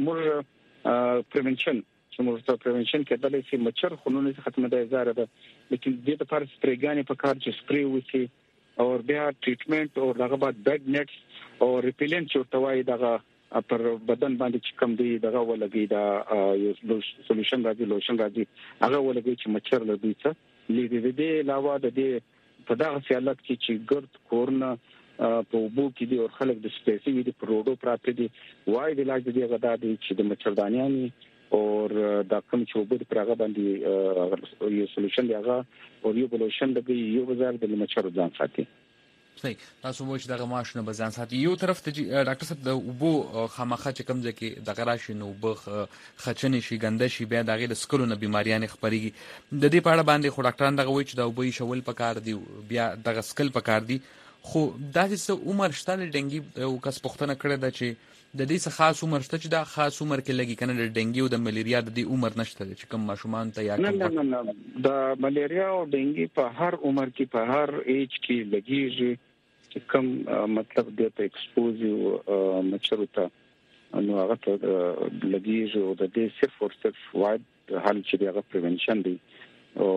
موږ پریونشن چې موږ ته پریونشن کې د لسی مچر خونونه ختمه ده زاره ده لیکن دې لپاره سپریګانی په کار چې سپری وسی او بیا ټریټمنټ او دغه بعد بیډ نټس او ریپیلنټ چې توای دغه پر بدن باندې چې کم دی دغه ولګي دا یو سولوشن راځي لوشن راځي هغه ولګي چې مچر لدی څه لیدې دې علاوه د دې په دغه حالت کې چې ګرد کورنا په وبو کې دی او خلک د سپیسي وي د پروډو پراته دي وای د لاج دی غدا دي چې د مچردانیانی او دا کوم چې وبو پرغه باندې یو سولوشن دی هغه او یو بلوشن دی یو بازار د مچر ځان ساتي صحیح تاسو مو چې دغه ماشونه بزان ساتي یو طرف ته ډاکټر صاحب د وبو خامخه چې کوم ځکه دغه راشي نو بخ خچنې شي ګنده شي بیا دغه د سکلو نه بیماریان خبريږي د دې په اړه باندې خو ډاکټران دغه وایي چې د وبو شول پکار دی بیا دغه سکل پکار دی خو داسې عمر شته ډنګي او کس پختنه کړی دا چې د دې څخه خاص عمر شته چې دا خاص عمر کې لګي کنه د ډنګي او د ملیریا د دې عمر نشته چې کوم ماشومان ته یا نه نه نه د ملیریا او ډنګي په هر عمر کې په هر ایج کې لګیږي چې کوم مطلب د ته ایکسپوز مچرو ته نو هغه ته لګیږي او د دې صرف او صرف وايد حل چې هغه پریونشن دی او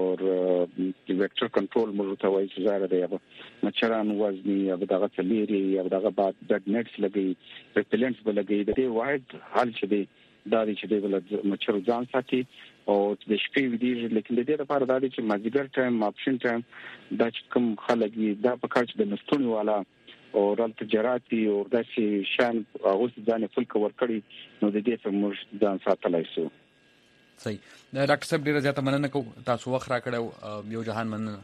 ویکټر کنټرول موږ ته وایي چې زاره دی مچران وزنی یا دغه تلیری یا دغه بعد بیډ نټس لګي ریپیلنټس بلګي د دې وايد حل چې دی دا چې دی بل مچر ځان ساتي او د شپې ودی لیکن د دې لپاره دا چې مازیګر ټایم اپشن ټایم دا چې کوم خلک دا په کار چې د مستونی والا او رال تجارتي او داسې شان هغه ځان فل کور کړي نو د دې څخه موږ ځان ساتلای شو صحیح ډاکټر صاحب ډیره زیاته مننه کوم تاسو وخت را کړو یو جهان مننه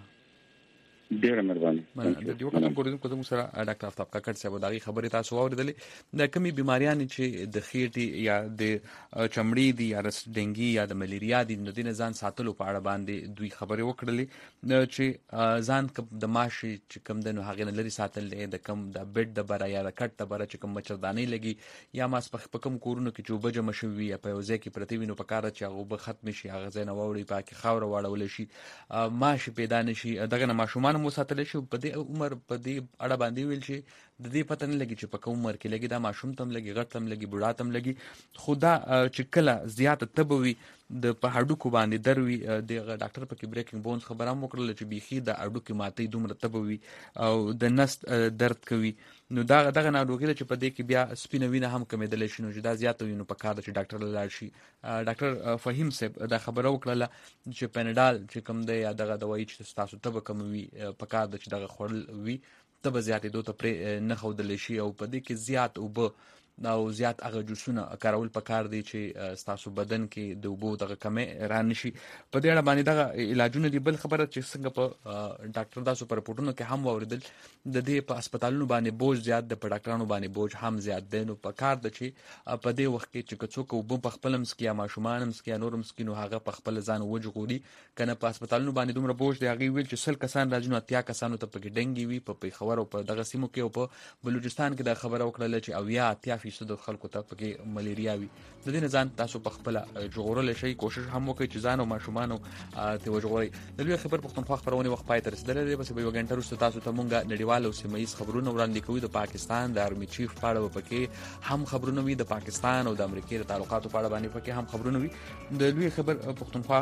ډیره مهرباني د یو کوم کوم کوم سره ډاکټر افتاب کاکړ صاحب دغه خبره تاسو اوریدلې د کمی بیماریاں چې د خېټې یا د چمړې دي یا د ډنګي یا د ملیریا دي د دې ځان ساتلو په اړه باندې دوی خبرې وکړلې چې ځان د ماشي چې کم د نو هغه لري ساتل د کم د بیډ د برا یا د کټ د برا چې کم مچردانې لګي یا ماس په کم کورونو کې چې وبجه مشوي یا په وځي کې پرتیوینو په کار چې هغه به ختم شي هغه ځای نه ووري پاکي خاور واړول شي ماشي پیدا نشي دغه نه ماشومان مو ساتل شي په دې عمر په دې اړه باندې ویل شي د دې پته نه لګي چې په کوم عمر کې لګي دا ماشوم تم لګي غټ تم لګي بوډا تم لګي خدا چې کله زیات تبوي د په هډو کو باندې دروي د ډاکټر په کې بریکینګ بونز خبره مو کړل چې بيخي د هډو کې ماتې دومره تبوي او د نس درد کوي نو دا دغه ناروغي چې په دې کې بیا سپینوینه هم کمیدل شي نو چې دا زیات وینو په کار چې ډاکټر لاړ شي ډاکټر فهیم صاحب دا خبره وکړه چې پنډال چې کوم دی یا دغه دوايي چې تاسو ته کوم وي په کار د چې دغه خړل وي ته زیاتې دوه پر نه خودل شي او په دې کې زیات او به او زیات هغه جوسونه کارول پکار دي چې تاسو بدن کې د وبو دغه کمې ران شي په دې اړه باندې دغه علاجونه دي بل خبره چې څنګه په ډاکټر تاسو پر پورتونو کې هم اوریدل د دې په هسپتالونو باندې بوج زیات د ډاکټرانو باندې بوج هم زیات دی نو پکار د چې په دې وخت کې چې څوک وبو په خپل مسکیا ماشومان مسکیا نورم سکینو هغه په خپل ځان وجغوري کنه په هسپتالونو باندې دومره بوج دی هغه ویل چې سل کسان راځي نو اتیا کسانو ته په ډنګي وي په پیښور او په دغه سیمو کې او په بلوچستان کې دا خبره وکړه چې او یا اتیا فیصد خلکو ته پکې ملیریا وي د دې نه ځان تاسو په خپل جوړول شي کوشش هم وکړئ چې ځان او ماشومان ته وجغوري د لوی خبر پښتونخوا خبرونه وخت پای تر رسیدلې ده بس به یو غنټه وروسته تاسو ته مونږه نړیوال او سیمایي خبرونه وړاندې کوو د پاکستان د آرمي چیف په اړه پکې هم خبرونه وي د پاکستان او د امریکای د تعلقاتو په اړه باندې پکې هم خبرونه وي د لوی خبر پښتونخوا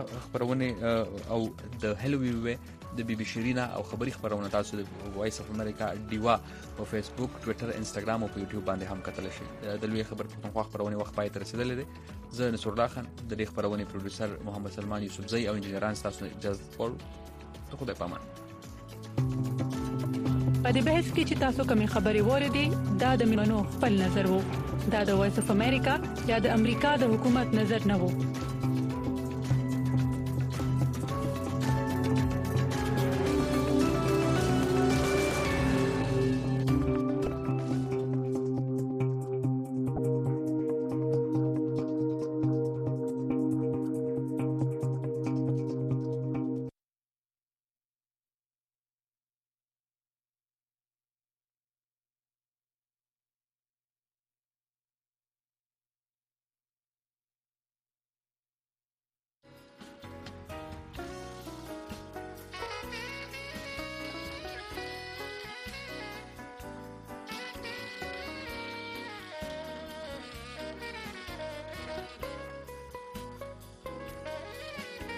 خبرونه او د هلوي وي د بي بي شيرینا او خبري خبرونه تاسو د وایس اف امریکا ډیوا په فیسبوک ټوئیټر انستګرام او په یوټیوب باندې هم کتل شي د لوی خبر پښتونخوا خبرونه وخت پای ته رسیدلې ده زه نصر الله خان د دې خبرونه پروډوسر محمد سلمان یوسفزئی او انجنیران تاسو اجازه ورکړئ ته خدای پامان په دې بحث کې چې تاسو کومې خبرې وریدي دا د منو خپل نظر وو دا د وایس اف امریکا یا د امریکا د حکومت نظر نه وو